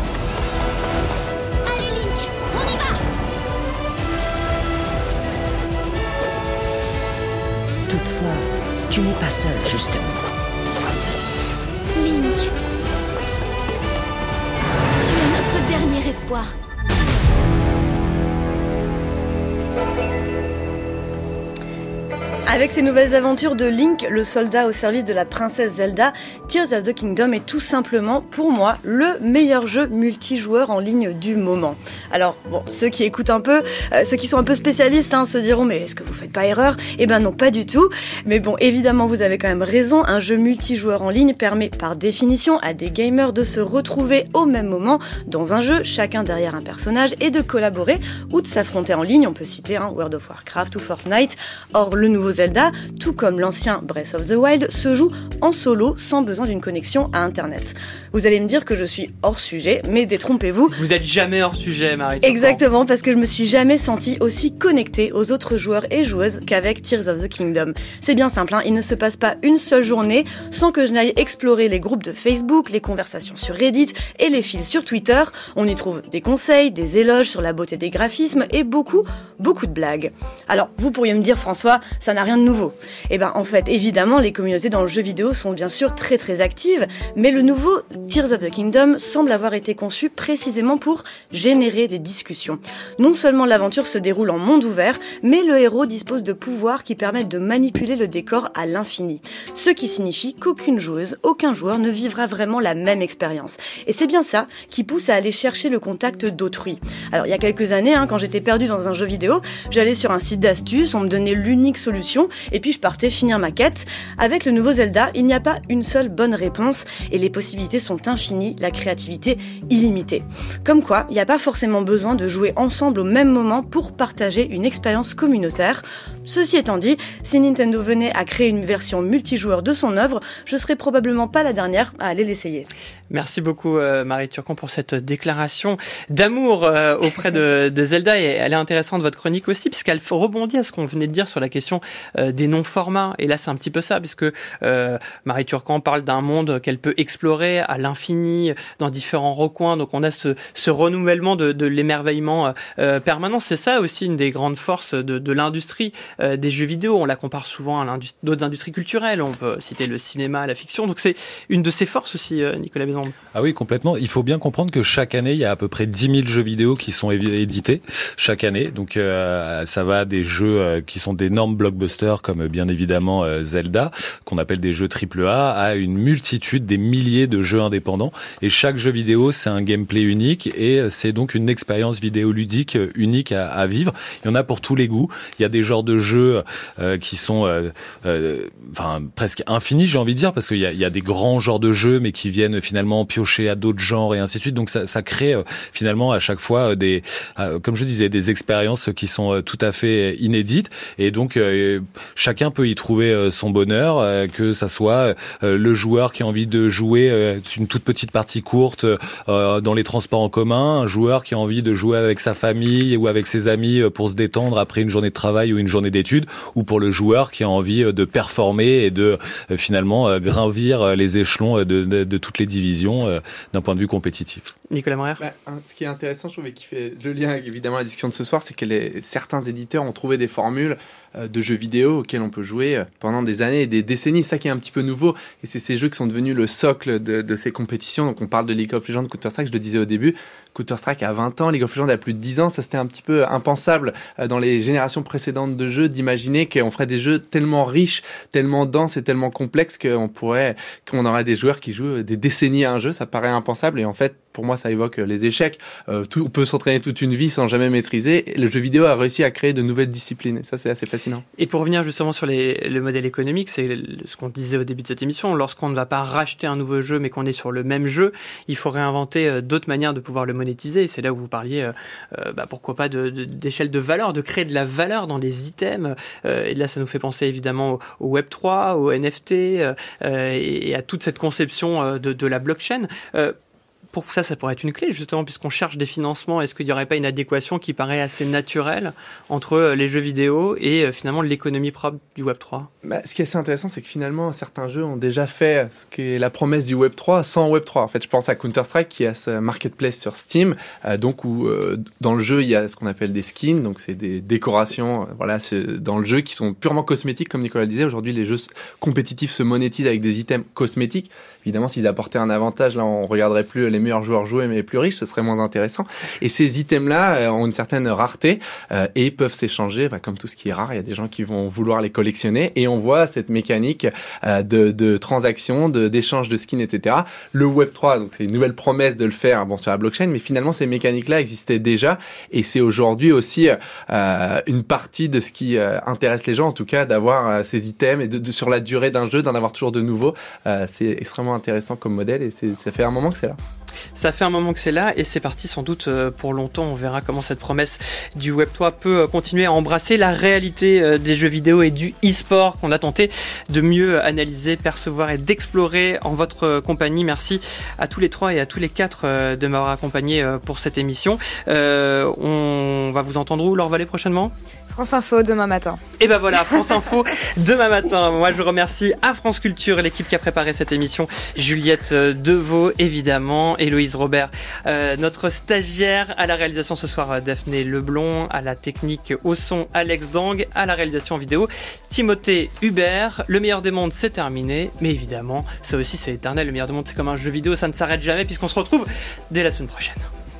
Toutefois, tu n'es pas seul, justement. Link, tu es notre dernier espoir. Avec ces nouvelles aventures de Link, le soldat au service de la princesse Zelda, Tears of the Kingdom est tout simplement, pour moi, le meilleur jeu multijoueur en ligne du moment. Alors, bon, ceux qui écoutent un peu, euh, ceux qui sont un peu spécialistes, hein, se diront, mais est-ce que vous faites pas erreur ? Eh ben non, pas du tout. Mais bon, évidemment, vous avez quand même raison, un jeu multijoueur en ligne permet par définition à des gamers de se retrouver au même moment dans un jeu, chacun derrière un personnage, et de collaborer ou de s'affronter en ligne. On peut citer hein, World of Warcraft ou Fortnite. Or, le nouveau Zelda, tout comme l'ancien Breath of the Wild, se joue en solo sans besoin d'une connexion à Internet. Vous allez me dire que je suis hors sujet, mais détrompez-vous. Vous n'êtes jamais hors sujet, Marie. Exactement, parce que je me suis jamais sentie aussi connectée aux autres joueurs et joueuses qu'avec Tears of the Kingdom. C'est bien simple, hein, il ne se passe pas une seule journée sans que je n'aille explorer les groupes de Facebook, les conversations sur Reddit et les fils sur Twitter. On y trouve des conseils, des éloges sur la beauté des graphismes et beaucoup, beaucoup de blagues. Alors, vous pourriez me dire, François, ça n'a rien de nouveau. Eh ben, en fait, évidemment, les communautés dans le jeu vidéo sont bien sûr très très actives, mais le nouveau Tears of the Kingdom semble avoir été conçu précisément pour générer des discussions. Non seulement l'aventure se déroule en monde ouvert, mais le héros dispose de pouvoirs qui permettent de manipuler le décor à l'infini. Ce qui signifie qu'aucune joueuse, aucun joueur ne vivra vraiment la même expérience. Et c'est bien ça qui pousse à aller chercher le contact d'autrui. Alors, il y a quelques années, hein, quand j'étais perdue dans un jeu vidéo, j'allais sur un site d'astuces, on me donnait l'unique solution, et puis je partais finir ma quête. Avec le nouveau Zelda, il n'y a pas une seule bonne réponse, et les possibilités sont infinies, la créativité illimitée. Comme quoi, il n'y a pas forcément besoin de jouer ensemble au même moment pour partager une expérience communautaire. Ceci étant dit, si Nintendo venait à créer une version multijoueur de son œuvre, je serais probablement pas la dernière à aller l'essayer. Merci beaucoup euh, Marie Turcon pour cette déclaration d'amour euh, auprès de, de Zelda, et elle est intéressante votre chronique aussi puisqu'elle rebondit à ce qu'on venait de dire sur la question euh, des non-formats, et là c'est un petit peu ça puisque euh, Marie Turcon parle d'un monde qu'elle peut explorer à l'infini dans différents recoins, donc on a ce, ce renouvellement de, de l'émerveillement euh, permanent. C'est ça aussi une des grandes forces de, de l'industrie euh, des jeux vidéo. On la compare souvent à l'industrie, d'autres industries culturelles, on peut citer le cinéma, la fiction, donc c'est une de ses forces aussi, euh, Nicolas Bézange. Ah oui, complètement. Il faut bien comprendre que chaque année, il y a à peu près dix mille jeux vidéo qui sont édités chaque année. Donc euh, ça va des jeux euh, qui sont d'énormes blockbusters comme bien évidemment euh, Zelda, qu'on appelle des jeux triple A, à une multitude, des milliers de jeux indépendants. Et chaque jeu vidéo, c'est un gameplay unique et c'est donc une expérience vidéoludique unique à, à vivre. Il y en a pour tous les goûts. Il y a des genres de jeux euh, qui sont euh, euh, enfin presque infinis, j'ai envie de dire, parce qu'il y a, il y a des grands genres de jeux, mais qui viennent finalement piocher à d'autres genres et ainsi de suite. Donc ça, ça crée euh, finalement à chaque fois euh, des, euh, comme je disais, des expériences qui sont euh, tout à fait inédites. Et donc euh, chacun peut y trouver euh, son bonheur, euh, que ça soit euh, le joueur qui a envie de jouer euh, une toute petite partie courte euh, dans les transports en commun, un joueur qui a envie de jouer avec sa famille ou avec ses amis euh, pour se détendre après une journée de travail ou une journée d'études, ou pour le joueur qui a envie euh, de performer et de euh, finalement euh, gravir euh, les échelons euh, de, de, de toutes les divisions euh, d'un point de vue compétitif. Nicolas Morer. Bah, hein, ce qui est intéressant, je trouve, et qui fait le lien avec évidemment la discussion de ce soir, c'est que les, certains éditeurs ont trouvé des formules euh, de jeux vidéo auxquels on peut jouer euh, pendant des années et des décennies. C'est ça qui est un petit peu nouveau, et c'est ces jeux qui sont devenus le socle de, de ces compétitions. Donc on parle de League of Legends, Counter-Strike, je le disais au début. Counter-Strike a vingt ans, League of Legends a plus de dix ans, ça c'était un petit peu impensable euh, dans les générations précédentes de jeux d'imaginer qu'on ferait des jeux tellement riches, tellement denses et tellement complexes qu'on pourrait, qu'on aurait des joueurs qui jouent des décennies à un jeu. Ça paraît impensable, et en fait pour moi ça évoque les échecs. Euh, tout, on peut s'entraîner toute une vie sans jamais maîtriser. Le jeu vidéo a réussi à créer de nouvelles disciplines, et ça c'est assez fascinant. Et pour revenir justement sur les, le modèle économique, c'est ce qu'on disait au début de cette émission, lorsqu'on ne va pas racheter un nouveau jeu mais qu'on est sur le même jeu, il faut réinventer d'autres manières de pouvoir le monétiser. Et c'est là où vous parliez, euh, euh, bah, pourquoi pas de, de, d'échelle de valeur, de créer de la valeur dans les items. Euh, et là ça nous fait penser évidemment au, au web trois, au N F T euh, et, et à toute cette conception euh, de, de la blockchain. Euh, Pour ça, ça pourrait être une clé, justement, puisqu'on cherche des financements. Est-ce qu'il n'y aurait pas une adéquation qui paraît assez naturelle entre les jeux vidéo et finalement l'économie propre du web trois ? Bah, ce qui est assez intéressant, c'est que finalement, certains jeux ont déjà fait ce qui est la promesse du web trois sans web trois. En fait, je pense à Counter-Strike qui a ce marketplace sur Steam, euh, donc où euh, dans le jeu, il y a ce qu'on appelle des skins, donc c'est des décorations, euh, voilà, c'est dans le jeu qui sont purement cosmétiques, comme Nicolas le disait. Aujourd'hui, les jeux compétitifs se monétisent avec des items cosmétiques. Évidemment, s'ils apportaient un avantage, là, on regarderait plus les meilleurs joueurs jouaient mais les plus riches, ce serait moins intéressant. Et ces items-là euh, ont une certaine rareté euh, et peuvent s'échanger, bah, comme tout ce qui est rare. Il y a des gens qui vont vouloir les collectionner et on voit cette mécanique euh, de, de transactions, de, d'échange de skins, et cetera. Le web trois, donc c'est une nouvelle promesse de le faire bon, sur la blockchain, mais finalement ces mécaniques-là existaient déjà et c'est aujourd'hui aussi euh, une partie de ce qui euh, intéresse les gens, en tout cas d'avoir euh, ces items et de, de, sur la durée d'un jeu, d'en avoir toujours de nouveaux. Euh, c'est extrêmement intéressant comme modèle et c'est, ça fait un moment que c'est là. Ça fait un moment que c'est là et c'est parti sans doute pour longtemps. On verra comment cette promesse du web trois peut continuer à embrasser la réalité des jeux vidéo et du e-sport qu'on a tenté de mieux analyser, percevoir et d'explorer en votre compagnie. Merci à tous les trois et à tous les quatre de m'avoir accompagné pour cette émission. Euh, on va vous entendre où, Laure Vallée, prochainement ? France Info demain matin. Et ben voilà, France Info demain matin. Moi je remercie à France Culture et l'équipe qui a préparé cette émission, Juliette Deveau évidemment, Héloïse Robert, euh, notre stagiaire, à la réalisation ce soir Daphné Leblond, à la technique au son Alex Dang, à la réalisation vidéo Timothée Hubert. Le meilleur des mondes c'est terminé, mais évidemment ça aussi c'est éternel, le meilleur des mondes c'est comme un jeu vidéo, ça ne s'arrête jamais puisqu'on se retrouve dès la semaine prochaine.